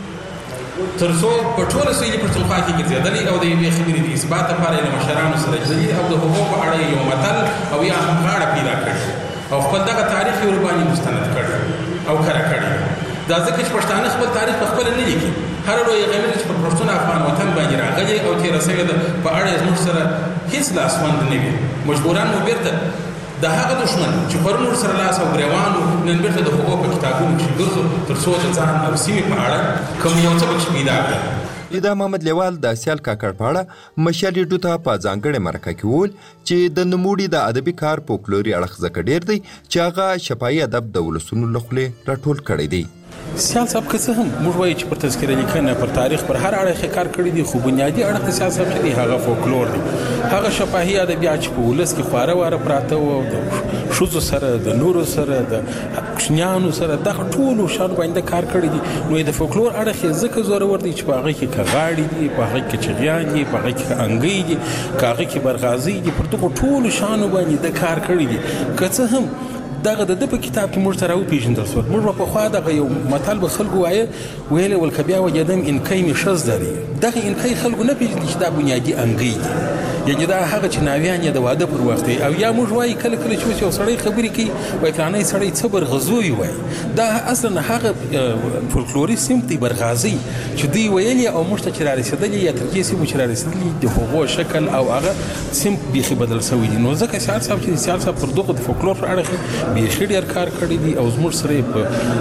تر څو په ټوله سویلي پښتونخوا کې ګرځېدلي او د یوې خبرې د اثبات لپاره یې له مشرانو سره ځلي او د هغو په اړه یو متل او یا هم غاړه پیدا کړې او خپل دغه تاریخ یې ورباندې مستند کړی او کره کړی. دا ځکه چې پښتانه خپل تاریخ په خپله نه لیکي. هره لویه غمیزه چې په پښتون افغان وطن باندې راغلې او تېره شوې ده په اړه یې زموږ سره هېڅ لاسوند نه وي. مجبوران مو بیرته د هغه دښمن چې پرون ورسره لاس او ګرېوان و نن بیرته د هغو په کتابونو کښې ګرځو تر څو د ځان او سیمې په اړه کوم یو څه پکښې پیدا کړه. پیدا محمد لیوال د سیال کاکړ په اړه مشال ریډیو ته په ځانګړې مرکه کې وویل چې د نوموړي د ادبي کار فولکلوري اړخ ځکه ډېر دی چې هغه شفاهي ادب د ولسونو له خولې راټول کړی دی. سیال صاحب که څه هم موږ وایو چې پر تذکره لیکنه پر تاریخ پر هر اړخ یې کار کړی دی خو بنیادي اړخ د سیال صاحب چې دی هغه فولکلور دی. هغه شفاهي ادبیات چې په ولس کې خواره واره پراته وو د ښځو سره د نورو سره د کوچنیانو سره دغه ټولو شیانو باندې کار کړی دی. نو د فولکلور اړخ یې ځکه زورور دی چې په هغه کې که غاړې دي، په هغه کې چغیان دي، په هغه کې که انګۍ دي، که هغه کې برغازۍ دي، پر دغو ټولو شیانو باندې د کار کړی دی. که څه هم دغه د ده په کتاب کې موږ ته راوپېژندل شول. موږ به پخوا دغه یو متل به خلکو وایه ویلی ول که بیا وجدم انکی مې ښه زده دی. دغه انکی خلکو نه پېژندي چې دا بنیادي انګۍ دي، یعنې دا هغه چې ناویان یې د واده پر وخت دی. او یا موږ وایي کله کله چې اوس یو سړی خبرې کوي وایي فلانی سړی څه برغزوی وایي. دا اصلا هغه فولکلوري سمت دی برغازۍ چې دوی ویلې او موږ ته چې رارسېدلي یا تر دې سیمو چې رارسېدلي د هغو شکل او هغه سمت بیخي بدل شوی دی. نو ځکه سیال صاحب چې سیال صاحب پر دغو د فولکلور پر اړه بیخي ډېر کار کړی دی او زموږ سره یې په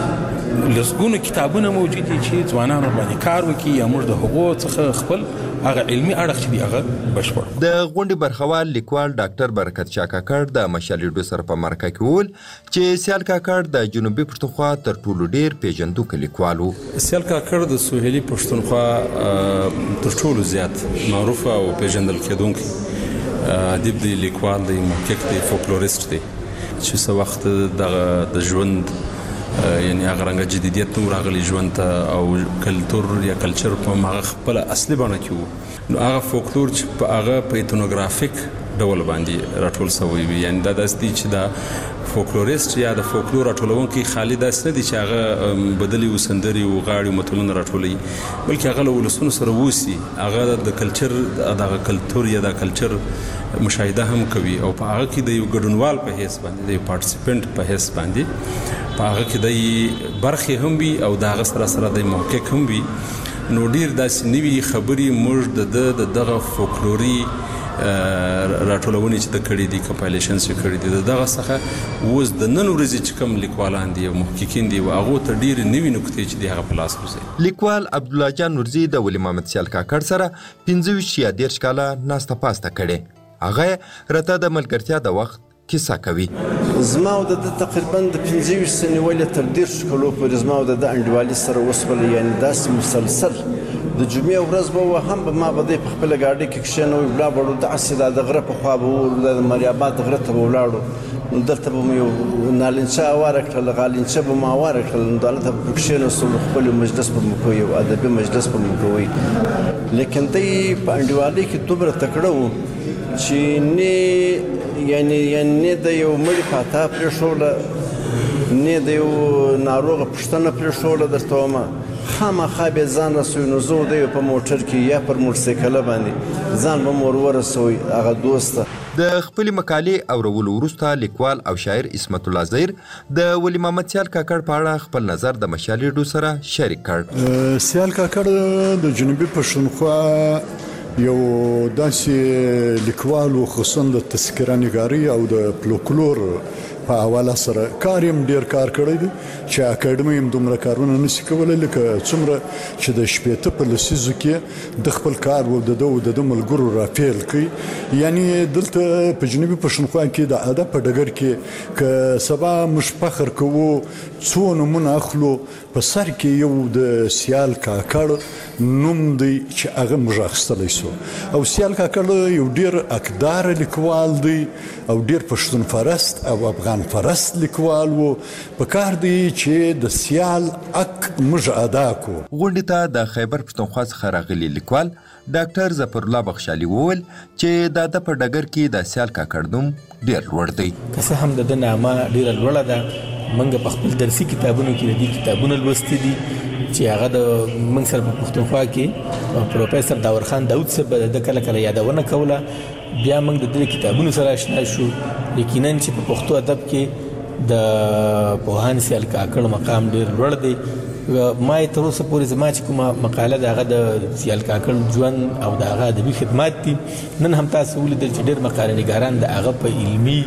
لسګونو کتابونه موجود دي چې ځوانان ورباندې کار وکړي یا موږ د هغو څخه خپل هغه علمي اړخ چې دی هغه بشپړ. د غونډې برخوال لیکوال ډاکټر برکت شاه کاکړ د مشال ریډیو سره په مرکه کې وویل چې سیال کاکړ د جنوبي پښتونخوا تر ټولو ډېر پیژندونکی لیکوال و. سیال کاکړ د سویلي پښتونخوا تر ټولو زیات معروف او پیژندل کېدونکی ادیب دی، لیکوال دی، محقق دی، فولکلوریست دی چې څه وخت دغه د ژوند یعنی هغه رنګه جدیدیت نو راغلی ژوند ته او کلتور یا کلچر په هغه خپل اصلي بڼه کې وو. نو هغه فولکلور چې په هغه په ایتنوګرافیک ډول باندې راټول شوی وي، یعنی دا داسې دي چې دا فولکلوریست یا د فولکلور راټولونکي خالي داسې نه دي چې هغه بدلي و سندرې و غاړې و متلونه راټولوي، بلکې هغه له ولسونو سره اوسي، هغه د کلچر دغه کلتور یا د کلچر مشاهده هم کوي او په هغه کې د یو ګډونوال په حیث باندې د یو پارټیسپینټ په حیث باندې په هغه کې د برخې هم وي او د هغه سره سره د محقق هم وي. نو ډېر داسې نوي خبرې موږ د دغه فولکلوري راټولونې چې د کړي دي کمپایلیشنز چې کړي دي دغه څخه اوس د نن ورځې چې کوم لیکوالان دي او محققین دي هغو ته ډېرې نوي نکتې چې دي هغه په لاس ورځي. لیکوال عبدالله جان نورزي د ولی محمد سیال کاکړ سره 25 یا 30 کاله ناسته پاسته کړې. هغه راته د ملګرتیا د وخت کیسه کوي. زما او د تقریبا د 25 سنې ولې تر 10 کلو پورې زما او د انډیوالي سره وسوله، یعنی داسې مسلسل د جمعې ورځ به هم ما به دی په خپله ګاډۍ کې کښېنوي ولاړو داسې دا د غره په خوا به د مریاباد غره ته به ولاړو. نو دلته به مو یو نالنچه هواره کړله، غالنچه به مو هواره کړله، نو هلته به کښېناستو، خپل مجلس به مو کوی، یو ادبي مجلس به مو کوی. لیکن دی په انډیوالۍ کې دومره تکړه و چې نه یعنې د یو مړي پاتا پرېښوله نه د یو ناروغه پوښتنه پرېښوله. درته وایم خامخا بې ځان رسوي. نو زه د یو په موټر کې یا پر موټرسایکله باندې ځان به مو ور ورسوي هغه دوست ته. د خپل مقالې اورولو وروسته لیکوال او شاعر اسمت الله زهیر د ولی محمد سیال کاکړ په اړه خپل نظر د مشال ریډیو سره شریک کړ. سیال کاکړ د جنوبي پښتونخوا یو داسې لیکوال و، خصوصا د تذکره نګاري او د فولکلور په حواله سره کار یې ډیر کار کړی دی چې اکاډمي هم دومره کارونه نشي کولی لکه څومره چې د شپېته په لسیزو کې د خپل کار و د ملګرو راپیل کړي. یعنی دلته په جنوبي پښتونخوا کې د ادب په ډګر کې که سبا موږ فخر کوو څو نومونه اخلو، په سر کې یو د سیال کاکړ نوم دی چې هغه موږ اخیستلی سو. او سیال کاکړ یو ډیر اقدار لیکوال دی او ډیر پښتون پرست او افغان پرست لیکوال وو. په کار دی چې د سیال حق موږ ادا کو. غونډې ته د خیبر پښتونخوا څخه راغلي لیکوال ډاکټر ظفر الله بخشالي وویل چې د په ډګر کې د سیال کاکړ نوم ډیر لوړ دی. که څه هم د نامه ډیره لوړه ده، موږ په خپل درسي کتابونو کې د دې کتابونه لوستي دي چې هغه د موږ سره په پښتونخوا کې پروفیسور داور خان داود صاحب د کله کله یادونه کوله. بیا موږ د دې کتابونو سره آشنا شو. یقینا چې په پښتو ادب کې د پوهان سیال کاکړ مقام ډیر لوړ دی. ما تر اوسه پورې زما چې کومه مقاله د هغه د سیال کاکړ ژوند او د هغه ادبي خدمات دي، نن هم تاسو ولیدل چې ډیر مقاله نګاران د هغه په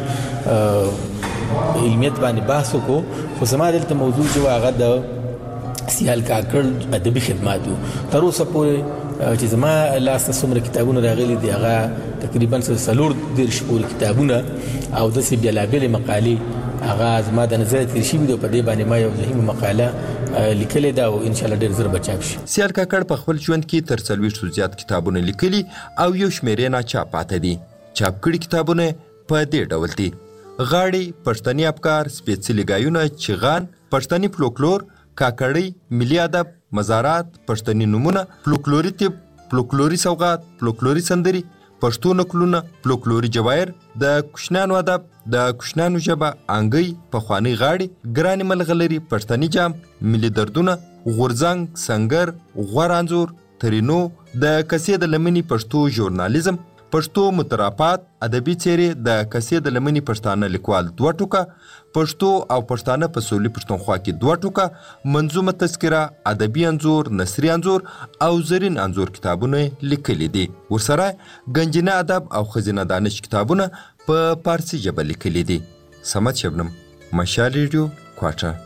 علمیت باندې بحث وکړو. خو زما دلته موضوع چې هغه د سیال کاکړ ادبي خدمات وو. تر اوسه پورې چې زما لاسته څومره کتابونه راغلي دي هغه تقریبا 40 کتابونه او داسې بېلابېلې مقالې هغه زما د نظر تیر شوي دي. په دې باندې ما یو ذهني مقاله لیکلې ده او انشاءالله ډېر زر به چاپ شي. سیال کاکړ په خپل ژوند کې تر 40 زیات کتابونه لیکلي او یو شمېر یې ناچاپ پاته دي. چاپ کړي کتابونه په دې ډول دي: غاړې، پښتني افکار، سپېڅلي ګایونه، چغان، پښتني فولکلور، کاکړۍ، ملي ادب، مزارات، پښتني نومونه، فولکلوري طب، فولکلوري سوغات، فولکلوري سندري، پښتو نکلونه، فولکلوري جواهر، د کوشنیانو ادب، د کوشنیانو ژبه، انګی، پخواني غاړې، ګرانې ملغلرې، پښتني جام، ملي دردونه، غورځنګ، سنگر، غوړ انځور، ترینو، د کسې د لمنې پښتو ژورنالیزم، پښتو مترافات، ادبي څیرې، د کسې د لمنې پښتانه لیکوال 2 ټوکه، پښتو او پښتانه په سولې پښتونخوا کې 2 ټوکه، منظومه تذکره، ادبي انځور، نثري انځور او زرین انځور کتابونه لیکلي دي. ورسره گنجینه ادب او خزینه دانش کتابونه په فارسي ژبه لیکلي دي. صمد شبنم، مشال ریډیو، کوټه.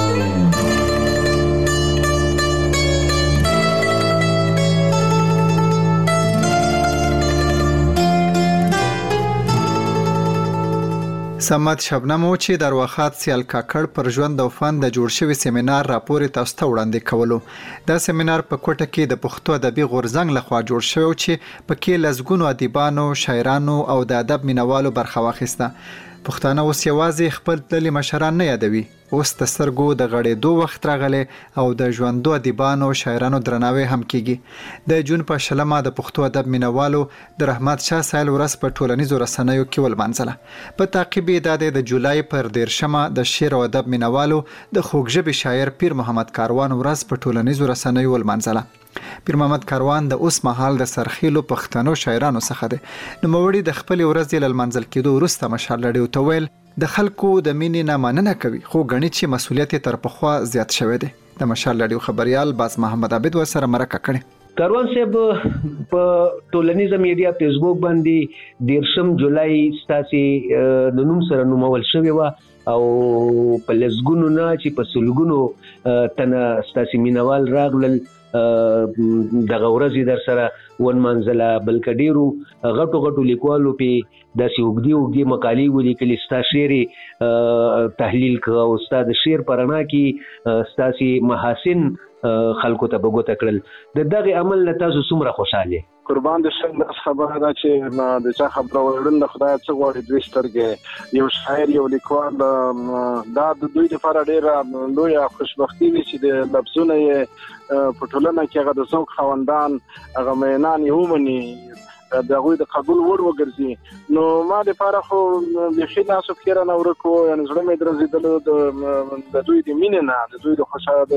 صمد شبنم و چې د ارواښاد سیال کاکړ پر ژوند او فن د جوړ شوي سیمینار راپور تاسو ته وړاندې کولو. دا سیمینار په کوټه کې د پښتو ادبي غورځنګ لخوا جوړ شوی چې پکې لسګونو ادیبانو، شاعرانو او د ادب مینوالو برخه واخیسته. پښتانه اوس یوازې خپل تللي مشران نه یادوي، اوس د سترګو د غړېدو وخت راغلی او د ژوندو ادیبانو شاعرانو درناوی هم کیږي. د جون په 20 د پښتو ادب مینوالو د رحمت شاه سایل ورځ په ټولنیزو رسنیو کې ولمانځله. په تعقیب یې د جولای پر 13 د شعر او ادب مینوالو د خوږژبې شاعر پیر محمد کاروان ورځ په ټولنیزو رسنیو ولمانځله. پیر محمد کاروان د اوس مهال د سرخیلو پښتنو شاعرانو څخه دی. نوموړي د خپل ورځې له لمانځل کېدو وروسته مشال ریډیو ته ویل د خلکو د مینې نه مننه کوي، خو ګڼي چې مسؤلیت یې تر پخوا زیات شوی دی. د مشال ریډیو خبريال باز محمد عابد ورسره مرکه کړې. کاروان صاحب په ټولنیزه میډیا فیسبوک باندې 13 جولای ستاسي د نوم سره نومول شوی و او په لسګونو نه چې په سلګونو تنه ستاسي مینوال راغلل دغه ورځې در سره ونمانځله. بلکې ډېرو غټو لیکوالو په داسې اوږدې مقالې ولیکلې، ستا شعر تحلیل کړه او ستا د شعر په رڼا کې ستاسي محاسن خلکو ته په ګوته کړل. د دغه عمل نه تاسو څومره خوشاله؟ قربان دې شم. خبره ده چې د چا خبره وړل د خدای څخه غواړي دوی سترګې. یو شاعر، یو لیکوال دا د دوی لپاره ډېره لویه خوشبختي وي چې د لفظونه یې په ټولنه کې هغه د ذوق خاوندان، هغه مینان یې ومني، د هغوی د قبول وړ وګرځي. نو ما لپاره خو بیخي ناسو فکر نه ورکو، یعنې زړه مې درځېدلو د دوی د مینې نه، د دوی د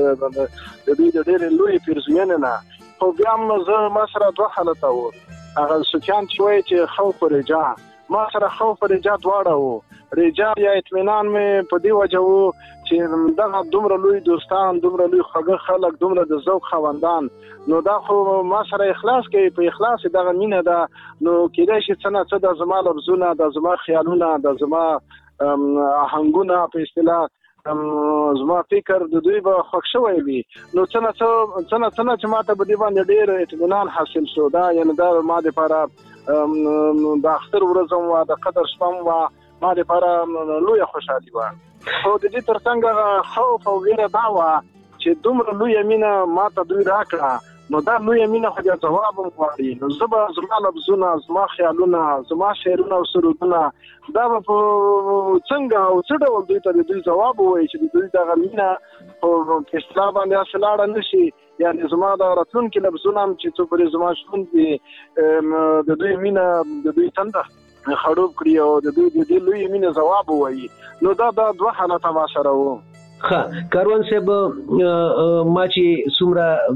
د دوی د ډېرې لویې پیرزوینې نه. خو بیا هم زه ما سره 2 حالته و. هغه سفیان چې وایي چې خوف و رجا، ما سره خوف رجا دواړه وو رجا یا اطمینان مې په دې وجه وو چې دغه دومره لوی دوستان دومره لوی خوږه خلک دومره د ذوق خواندان نو دا خو ما سره اخلاص کوي په اخلاص دغه مینه ده نو کېدای شي څه نه څه د زما لفظونه د زما خیالونه د زما آهنګونه په اصطلاح زما فکر د دوی به خوښ شوی وي نو څه نه چې ماته په دې باندې ډېر اطمینان حاصل شو دا یعنې دا ما دپاره د اختر ورځ وه د قدر شپه وه ما دپاره لویه خوشحالي وه خو د دې تر څنګ خوف او ویره دا وه چې دومره لویه مینه ماته دوی راکړه نو دا لویه مینه خو بیا ځواب هم غواړي نو زه به زما لفظونه زما خیالونه زما شعرونه او سرودونه دا به په څنګه او څه ډول دوی ته د دوی ځواب ووایي چې د دوی دغه مینه په اصطلاح باندې هسې لاړه نه شي یعنې زما د راتلونکي لفظونه هم چې څو پرې زما ژوند وي د دوی مینه د دوی تنده خړوب کړي او د دوی د دې لویې مینې ځواب ووایي نو دا دوه حالته ما سره وو کاروان صاحب ما چې څومره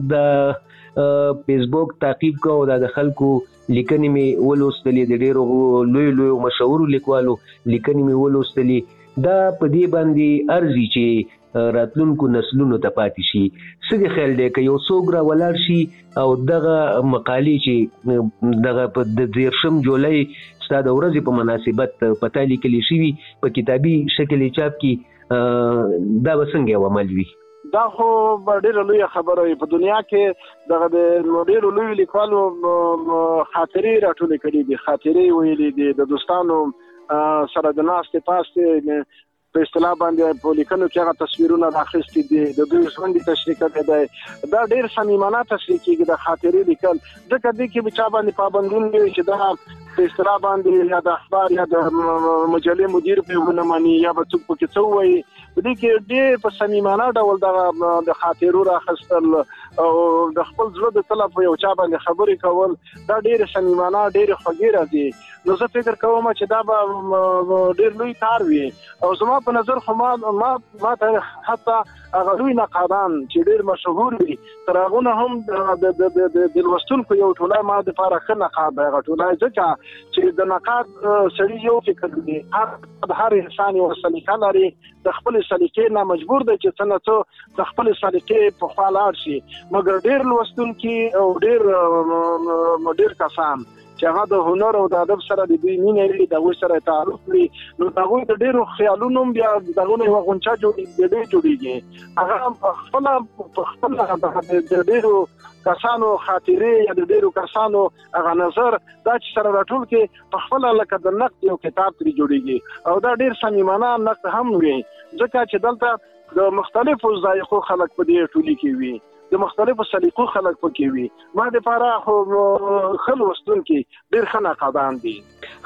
د فیسبوک تعقیب کو دا د خلکو لیکنې مې ولوستلې د ډېرو لوی مشهورو لیکوالو لیکنې مې ولوستلې دا په دې باندې ارزي چې راتلونکو نسلونو ته پاتې شي څه خیال دی که یو څوک را ولاړ شي او دغه مقالې چې دغه په 13 جولای ستا د ورځې په مناسبت پته لیکلې شوي په کتابي شکل چاپ کی دا به څنګه یو عمل وي دا خو ډېره لویه خبره وي په دنیا کې دغه د ډېرو لویو لیکوالو خاطرې راټولې کړي دي خاطرې ویلې دي د دوستانو سره د ناستې پاستې په اصطلاح باندې په لیکنو کې هغه تصویرونه راخیستي دي د دوی ژوند تشریح کړی دی دا ډېر صمیمانه تشریح کېږي د خاطرې لیکل ځکه دې کې به چا باندې پابندون وي چې دا په اصطلاح باندې یا د اخبار یا د مجلې مدیر به ونه مني یا به څوک پکې څه ووایي په دې کې ډېر په صمیمانه ډول دغه د خاطرو راخیستل او د خپل زړه د تله په یو چا باندې خبرې کول دا ډېرې صمیمانه ډېرې خوږې راځي نو زه فکر کوم چې دا به ډېر لوی کار وي او زما په نظر خو ما ته حتی هغه لوی نقادان چې ډېر مشهور وي تر هغونه هم د لوستونکو یو ټولای ما دپاره ښه نقاد دی هغه ټولای ځکه چې د نقاد سړي یو فکر دی هر انسان یو سلیقه لري د خپلې سلیقې نه مجبور دی چې څه نه څه د خپلې سلیقې په خوا لاړ شي مګر ډېر لوستونکي او ډېر کسان چې هغه د هنر او د ادب سره د دوی مینه لري د هغوی سره تعلق لري نو د هغوی د ډېرو خیالونو هم بیا د هغونه یوه غونچه جوړېږي هغه په خپله د ډېرو کسانو خاطرې یا د ډېرو کسانو هغه نظر دا چې سره راټول کې په خپله لکه د نقد یو کتاب ترې جوړېږي او دا ډېر صمیمانه نقد هم وي ځکه چې دلته د مختلفو ذایقو خلک په دې ټولي کې وي د مختلفو سلیقو خلک پکې وي ما دپاره خو ښه لوستونکي ډېر ښه نقادان دي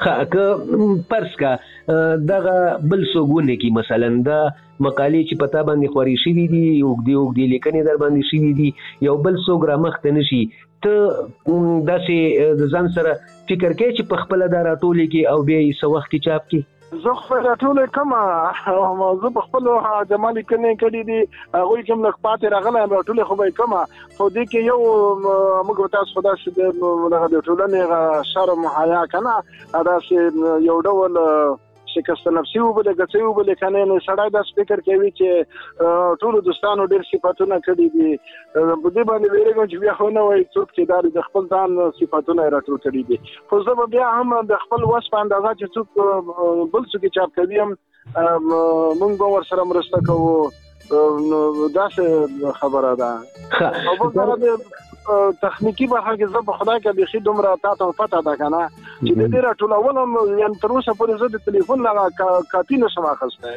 که فرض کا دغه بل څوک ونکړي مثلا د مقالې چې په تا باندې خورې شوي دي اوږدې لیکنې در باندې شوي دي یو بل څوک رامخته نه شي ته داسې د ځان سره فکر کوې چې په خپله دا راټولې کړي او بیا یې څه وخت کې چاپ کړي زه خو راټولې کومه زه په خپلو جما لیکنې کړي دي هغوی کوم لږ پاتې راغلی یم راټولې خو به یې کومه خو دې کې یو موږ تاسو خو داسې د ټولنې شرم حیا که نه داسې یو ډول شکست نفسي وبلې ګڅۍ وبلې که نه نو سړی داسې فکر کوي چې ټولو دوستانو ډېر صفتونه کړي دي په دې باندې ویرېږم چې بیا خو نه وایي څوک چې دا د خپل ځان صفتونه یې راټول کړي دي خو زه به بیا هم د خپل وس په اندازه چې څوک بل څوک یې چاپ کوي هم موږ به ورسره مرسته کوو نو داسې خبره ده او بل تخنیکی برخه کې زه په خدای کې بیخي دومره تا ته پته ده که نه چې د دې راټولول هم یعنې تر اوسه پورې زه د تلیفون هغه کاپي نه شم اخیستی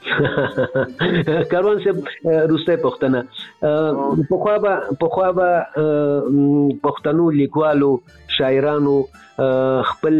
کاروان صاحب وروستی پوښتنه پخوا به پښتنو لیکوالو شاعرانو خپل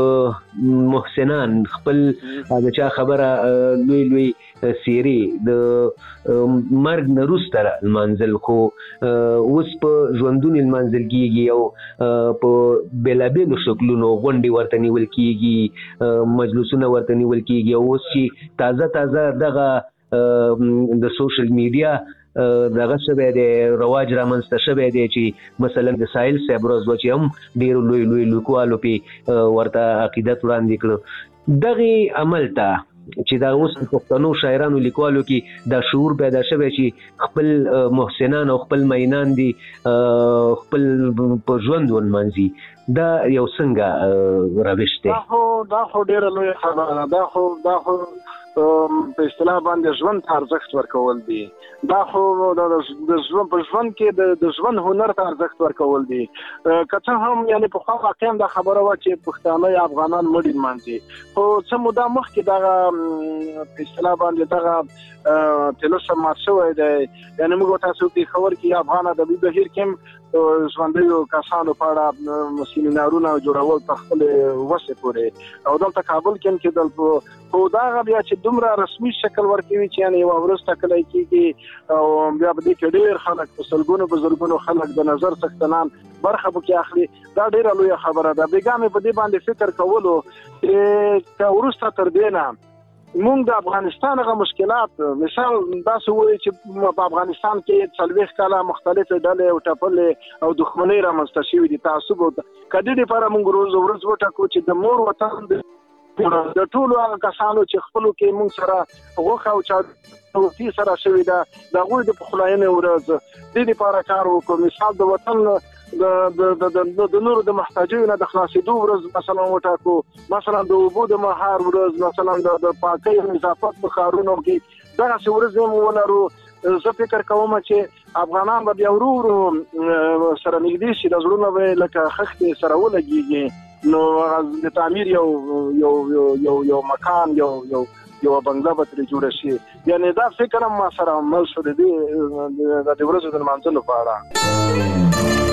محسنان خپل د چا خبره لوی سیرې د مرګ نه وروسته لمانځل خو اوس په ژوندون لمانځل کېږي او په بېلابېلو شکلونو غونډې ورته نیول کېږي مجلسونه ورته نیول کېږي او اوس چې تازه دغه د سوشل میډیا دغه شوی دی رواج رامنځته شوی دی چې مثلا د ساحل صاحب ورځ چې هم ډېر لوی لیکوالو پې ورته عقیدت وړاندې کړو. دغه عمل ته چې دا اوس پښتنو شاعرانو لیکوالو کې دا شعور پیدا شوی چې خپل محسنان او خپل مینان دي خپل په ژوند ونمانځي، دا یو څنګه روش دی؟ دا خو ډېره لویه خبره ده. دا خو په اصطلاح باندې ژوند ته ارزښت ورکول دي. دا خو د ژوند په ژوند کې د ژوند هنر ته ارزښت ورکول دي. که څه هم یعنې پخوا واقعا دا خبره وه چې پښتانه یا افغانان مړي نمانځي، خو څه موده مخکې دغه په اصطلاح باندې دغه طلسم مات شوی دی. یعنې موږ تاسو پېښور کې یا افغان ادبي بهیر کې هم ژوندیو کسانو په اړه سیمینارونه جوړول په خپلې وسې پورې، او دلته کابل کې هم کېدل. خو دا هغه بیا چې دومره رسمي شکل ورکوي چې یعنې یوه ورځ ټاکلی کېږي او بیا په دې کې ډېر خلک په سلګونو بزرګونو خلک د نظر څښتنان برخه پکې اخلي، دا ډېره لویه خبره ده. بېګا مې په دې باندې فکر کولو چې که وروسته تر دې نه مونږ د افغانستان هغه مشکلات مثال داسې وایي چې په افغانستان کې 40 کاله مختلفې ډلې او ټپلې او دښمنۍ رامنځته شوي دي، تعصب او که دې دپاره مونږ ورځ وټاکو چې د مور وطن د ټولو هغه کسانو چې خپلو کې مونږ سره غوښه او چاودي سره شوې ده د هغوی د پخلاینې ورځ دې دپاره کار وکړو. مثال د وطن د نورو د محتاجیو نه د خلاصېدو ورځ مثلا وټاکو، مثلا د اوبو د مهار ورځ، مثلا د پاکۍ او نظافت په ښارونو کې دغسې ورځې هم ولرو. زه فکر کوم چې افغانان به بیا ورو ورو سره نږدې شي، د زړونه به لکه خښتې سره ولګېږي، نو د تعمیر یو مکان یو بنگله به ترې جوړه شي. یعنې دا فکر هم ما سره عمل شو د دې ورځو د لمانځلو په اړه.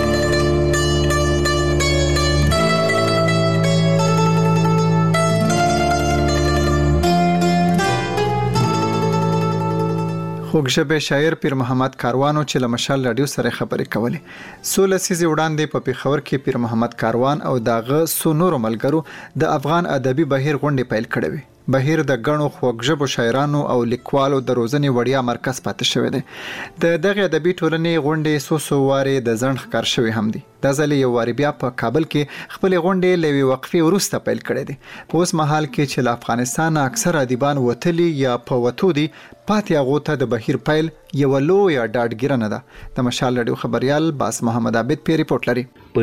خوږ ژبې شاعر پیر محمد کاروانو چې له مشال رادیو سره خبرې کولې. 16 لسیزې وړاندې په پېښور کې پیر محمد کاروان او داغه سو نورو ملګرو د افغان ادبي بهیر غونډې پیل کړې وې. بهیر د غنو خوږ ژبو شاعرانو او لیکوالو د روزنې وړیا مرکز پاتې شوی دی. د دغه ادبي ټولنې غونډې سو واره د ځنډ ښکار شوی هم دي. دا ځل یو واری بیا په کابل کې خپل غونډې لوي وقفي وروسته پیل کړې دي. په اوس مهال کې چې له افغانستان اکثر ادیبان وتلي یا په وتو دي، پاتې هغو ته د بهیر پیل یو لویه ډاډګیرنه ده. د مشال رادیو خبريال باس محمد عابد پی ریپورت لري. په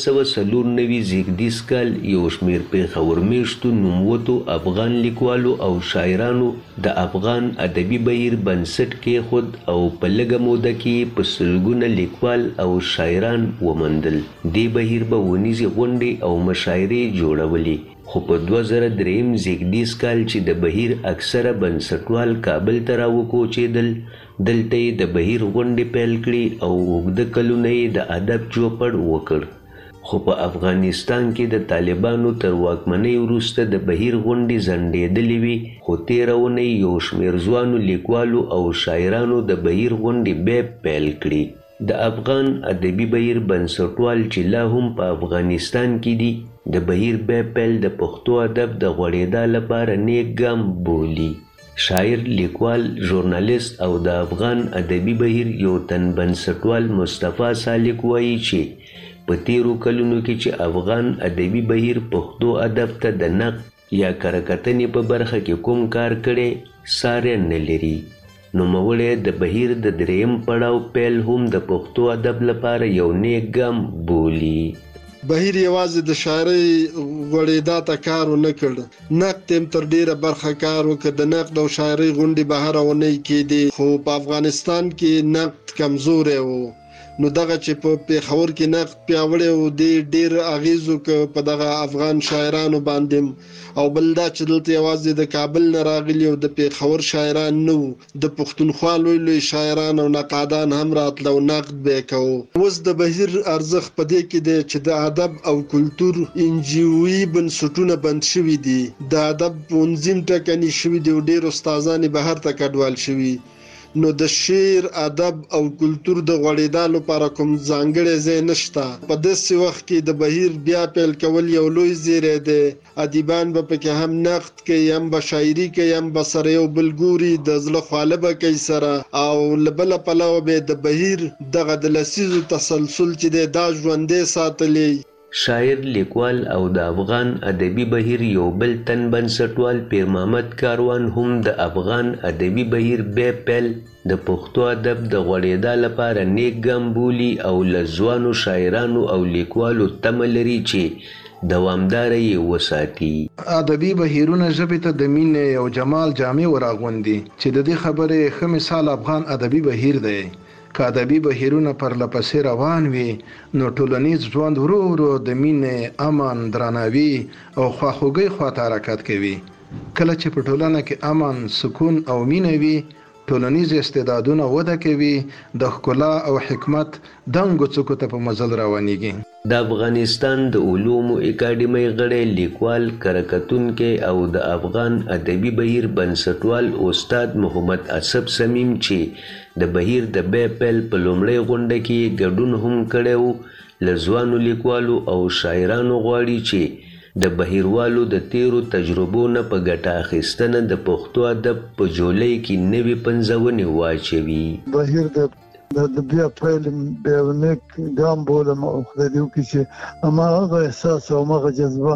1994 زیږدیز کال یو شمېر پېښور میشتو نوموتو افغان لیکوالو او شاعرانو د افغان ادبي بهیر بنسټ کېښود او په لږه موده کې په سلګونه لیکوال او شاعران وموندل. دې بهیر به ونیزې غونډې او مشاعرې جوړولې. خو په 2003 زیږدیز کال چې د بهیر اکثره بنسټوال کابل ته راوکوچېدل، دلته یې د بهیر غونډې پیل کړې او اوږده کلونه یې د ادب چوپړ وکړ. خو په افغانستان کې د طالبانو تر واکمنۍ وروسته د بهیر غونډې ځنډېدلې وي. خو تېره اونۍ یو شمېر ځوانو لیکوالو او شاعرانو د بهیر غونډې بیا پیل کړې. د افغان ادبي بهیر بنسټوال چې لا هم په افغانستان کې دي، د بهیر بیا پیل د پښتو ادب د غوړېدا لپاره نیک ګام بولي. شاعر، لیکوال، ژورنالیست او د افغان ادبي بهیر یو تن بنسټوال مصطفی سالک وایي چې په تیرو کلونو کې چې افغان ادبي بهیر پښتو ادب ته د نقد یا کرکتنې په برخه کې کوم کار کړی ساری نه لري. نوموړی د بهیر د دریم پړاو پیل هم د پښتو ادب لپاره یو نیک ګام بولي. بهیر یوازې د شاعرۍ غوړېدا ته کار ونه کړ، نقد هم تر ډیره برخه کار وکړ. د نقد او شاعرۍ غونډې به هره اونۍ کېدې، خو په افغانستان کې نقد کمزوری و. نو دغه چې په پېښور کې نقد پیاوړی و، دې ډېر اغېز وکړ په دغه افغان شاعرانو باندې. او بل دا چې دلته یوازې د کابل نه راغلي او د پېښور شاعران نه وو، د پښتونخوا لوی لوی شاعران او نقادان هم راتله او نقد به یې کوو. اوس د بهیر ارزښت په دې کې دی چې د ادب او کلتور انجیوي بنسټونه بند شوي دي، د ادب پوهنځي ټکني شوي دي او ډېر استادان یې بهر ته کډوال شوي. نو د شعر ادب او کلچر د غوړېدا لپاره کوم ځانګړی ځای نشته. په داسې وخت کې د بهیر بیا پیل کول یو لوی زیری دی. ادیبان به پکې هم نقد کوي، هم به شاعري کوي، هم به سره یو بل ګوري، د زړه خواله به کوي سره، او له بله پلوه به د بهیر دغه د لسیزو تسلسل چې دی دا ژوندی ساتلی. شاعر، لیکوال او د افغان ادبي بهیر یو بل تن بنسټوال پیر محمد کاروان هم د افغان ادبي بهیر بیا پیل د پښتو ادب د غوړېدا لپاره نیک ګام بولي او له ځوانو شاعرانو او لیکوالو تمه لري چې دوامداره یې وساتي. ادبي بهیرونه ژبې ته د مینې او جمال جامې وراغوندي چې د دې خبرې ښه مثال افغان ادبي بهیر دی. که ادبي بهیرونه پرلپسې روان وي نو ټولنیز ژوند ورو ورو د مینې، امن، درناوي او خواخوږۍ خواته حرکت کوي. کله چې په ټولنه کې امن، سکون او مینه وي، ټولنیز استعدادونه وده کوي، د ښکلا او حکمت دنګو څوکو ته په مزل روانېږي. د افغانستان د علومو اکاډمۍ غړی، لیکوال، کرکټونکی او د افغان ادبي بهیر بنسټوال استاد محمد اسب سمیم چې د بهیر د بیا پیل په لومړۍ غونډه کې ګډون هم کړی و، له ځوانو لیکوالو او شاعرانو غواړي چې د بهیروالو د تیرو تجربو نه په ګټه اخیستنه د پښتو ادب په جولۍ کې نوې پنځونې واچوي. بهیر د بیا پیل بیا نیک ګام بولم او خدای دې وکړي چې هماغه احساس او هماغه جذبه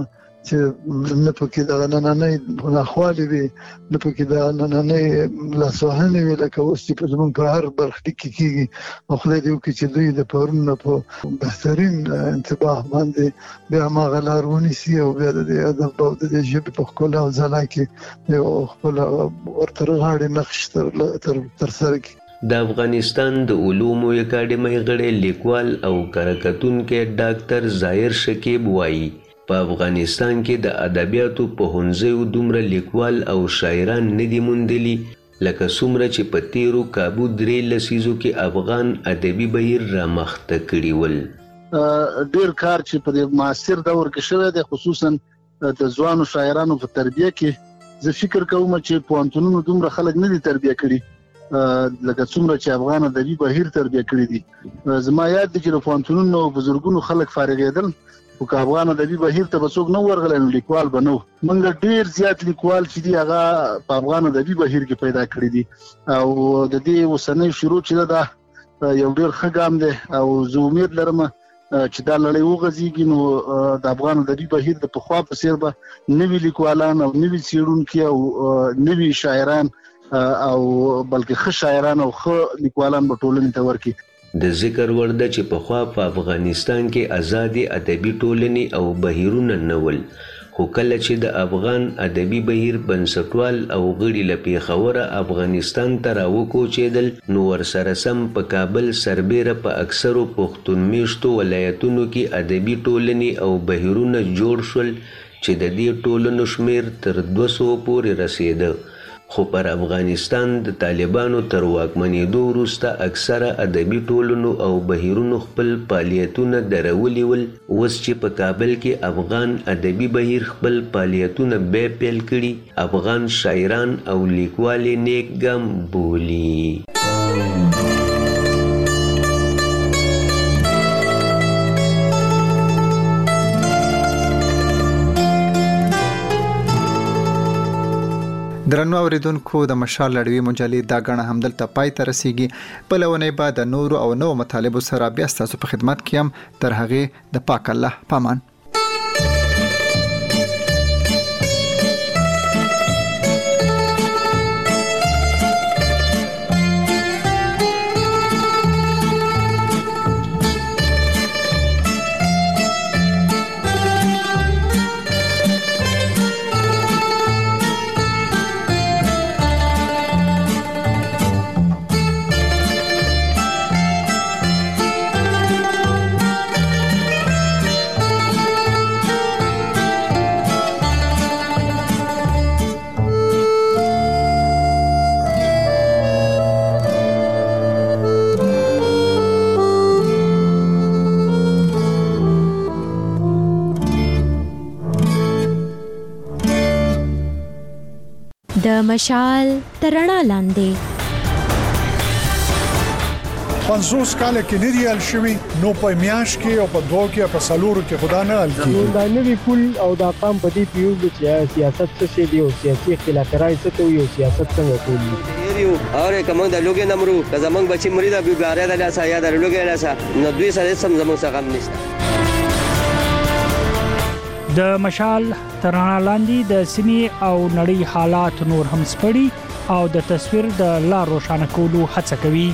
چې نه پکې د نننۍ ناخوالې وي، نه پکې د نننۍ لاسوهنې وي لکه اوس چې په زموږ په هر برخه کې کېږي. او خدای دې وکړي چې دوی د پرون نه په بهترین انتباه باندې بیا هماغه لار ونیسي او بیا د دې ادب او د دې ژبې په ښکلا او ځلا کې یو خپل ورته رغاړې نقش ترسره کړي. د افغانستان د علومو اکاډمۍ غړی، لیکوال او کرکټونکی ډاکټر ظاهر شکیب وایي په افغانستان کې د ادبیاتو پوهنځیو دومره لیکوال او شاعران نه دي موندلي لکه څومره چې په تیرو کابو 3 لسیزو کې افغان ادبي بهیر رامخته کړي ول. ډیر کار چې په معاصر دور کې شوی دی، خصوصا د ځوانو شاعرانو په تربیه کې، زه فکر کوم چې پوهنتونونو دومره خلک نه دي تربیه کړي لکه څومره چې افغان ادبي بهیر تربیه کړي دي. زما یاد دی چې د پوهنتونونو بزرګونو خلک فارغېدل، خو که افغان ادبي بهیر ته به څوک نه ورغلی نو لیکوال به نه و. موږ ډېر زیات لیکوال چې دي هغه په افغان ادبي بهیر کې پیدا کړي دي، او د دې اوسنۍ شروع چې ده یو ډېر ښه ګام دی، او زه امید لرم چې دا لړۍ وغځېږي نو د افغان ادبي بهیر د پخوا په څېر به نوي لیکوالان او نوي څېړونکي او نوي شاعران او بلکې ښه شاعران او ښه لیکوالان به ټولنې ته ورکړي. د ذکر وړ ده چې پخوا په افغانستان کې ازادې ادبي ټولنې او بهیرونه نه ول، خو کله چې د افغان ادبي بهیر بنسټوال او غړي له پېښوره افغانستان ته راوکوچېدل نو ورسره سم په کابل سربیره په اکثرو پښتون میشتو ولایتونو کې ادبي ټولنې او بهیرونه جوړ شول چې د دې ټولنو شمیر تر 200 پورې رسېده. خو پر افغانستان د طالبانو تر واکمنېدو وروسته اکثره ادبي ټولنو او بهیرونو خپل فعالیتونه درولي ول. اوس چې په کابل کې افغان ادبي بهیر خپل فعالیتونه بیا پیل کړي، افغان شاعران او لیکوال یې نیک ګام بولي. درنو اوریدونکو، د مشال لړوي مجلې دا غاڼه همدلته پای ته رسیږي. په لونې بعد د نورو او نو مطالبو سره بیا ستاسو په خدمت کې هم. تر هغه د پاک الله پامان. د مشال ترڼا لاندې 50 کال کې نه دی حل شوی نو په میاش کې او په دوه کې په سالورو کې خدا نه حل کیږي دا نوی پول او دا قام په دې پیوز چې سیاست څه شي دی او سیاسي خلافکارای څه کوي او سیاست څنګه کوي یو اور کوم د لوګي نمرو که زمنګ بچي مرید ابي باریا د لاسه یا د لوګي لاسه نو دوی سره سم زموږ څخه غم نشته. د مشال ترانه لاندې د سیمې او نړۍ حالات نور هم سپړي او د تصویر د لار روښانه کولو هڅه کوي.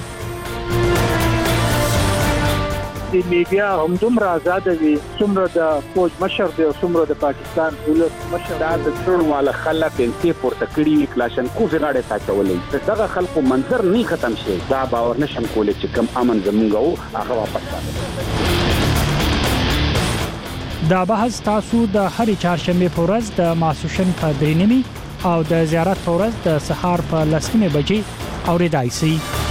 د میډیا هم دومره آزاد وي څومره د فوج مشر دی او څومره د پاکستان دولت مشر دا د ټول والا خلک انتي پورته کړي کلاشن کوفي غاړه ساتولې دغه خلکو منظر نه ختم شي دا باور نشم کولای چې کم امن زمونږ هغه واپس راځي. دا بحث تاسو د هرې چهارشنبه په ورځ د ماسوشن په 3:30 او د زیارت په ورځ د سهار په 10:00 بجې اوریدای شئ.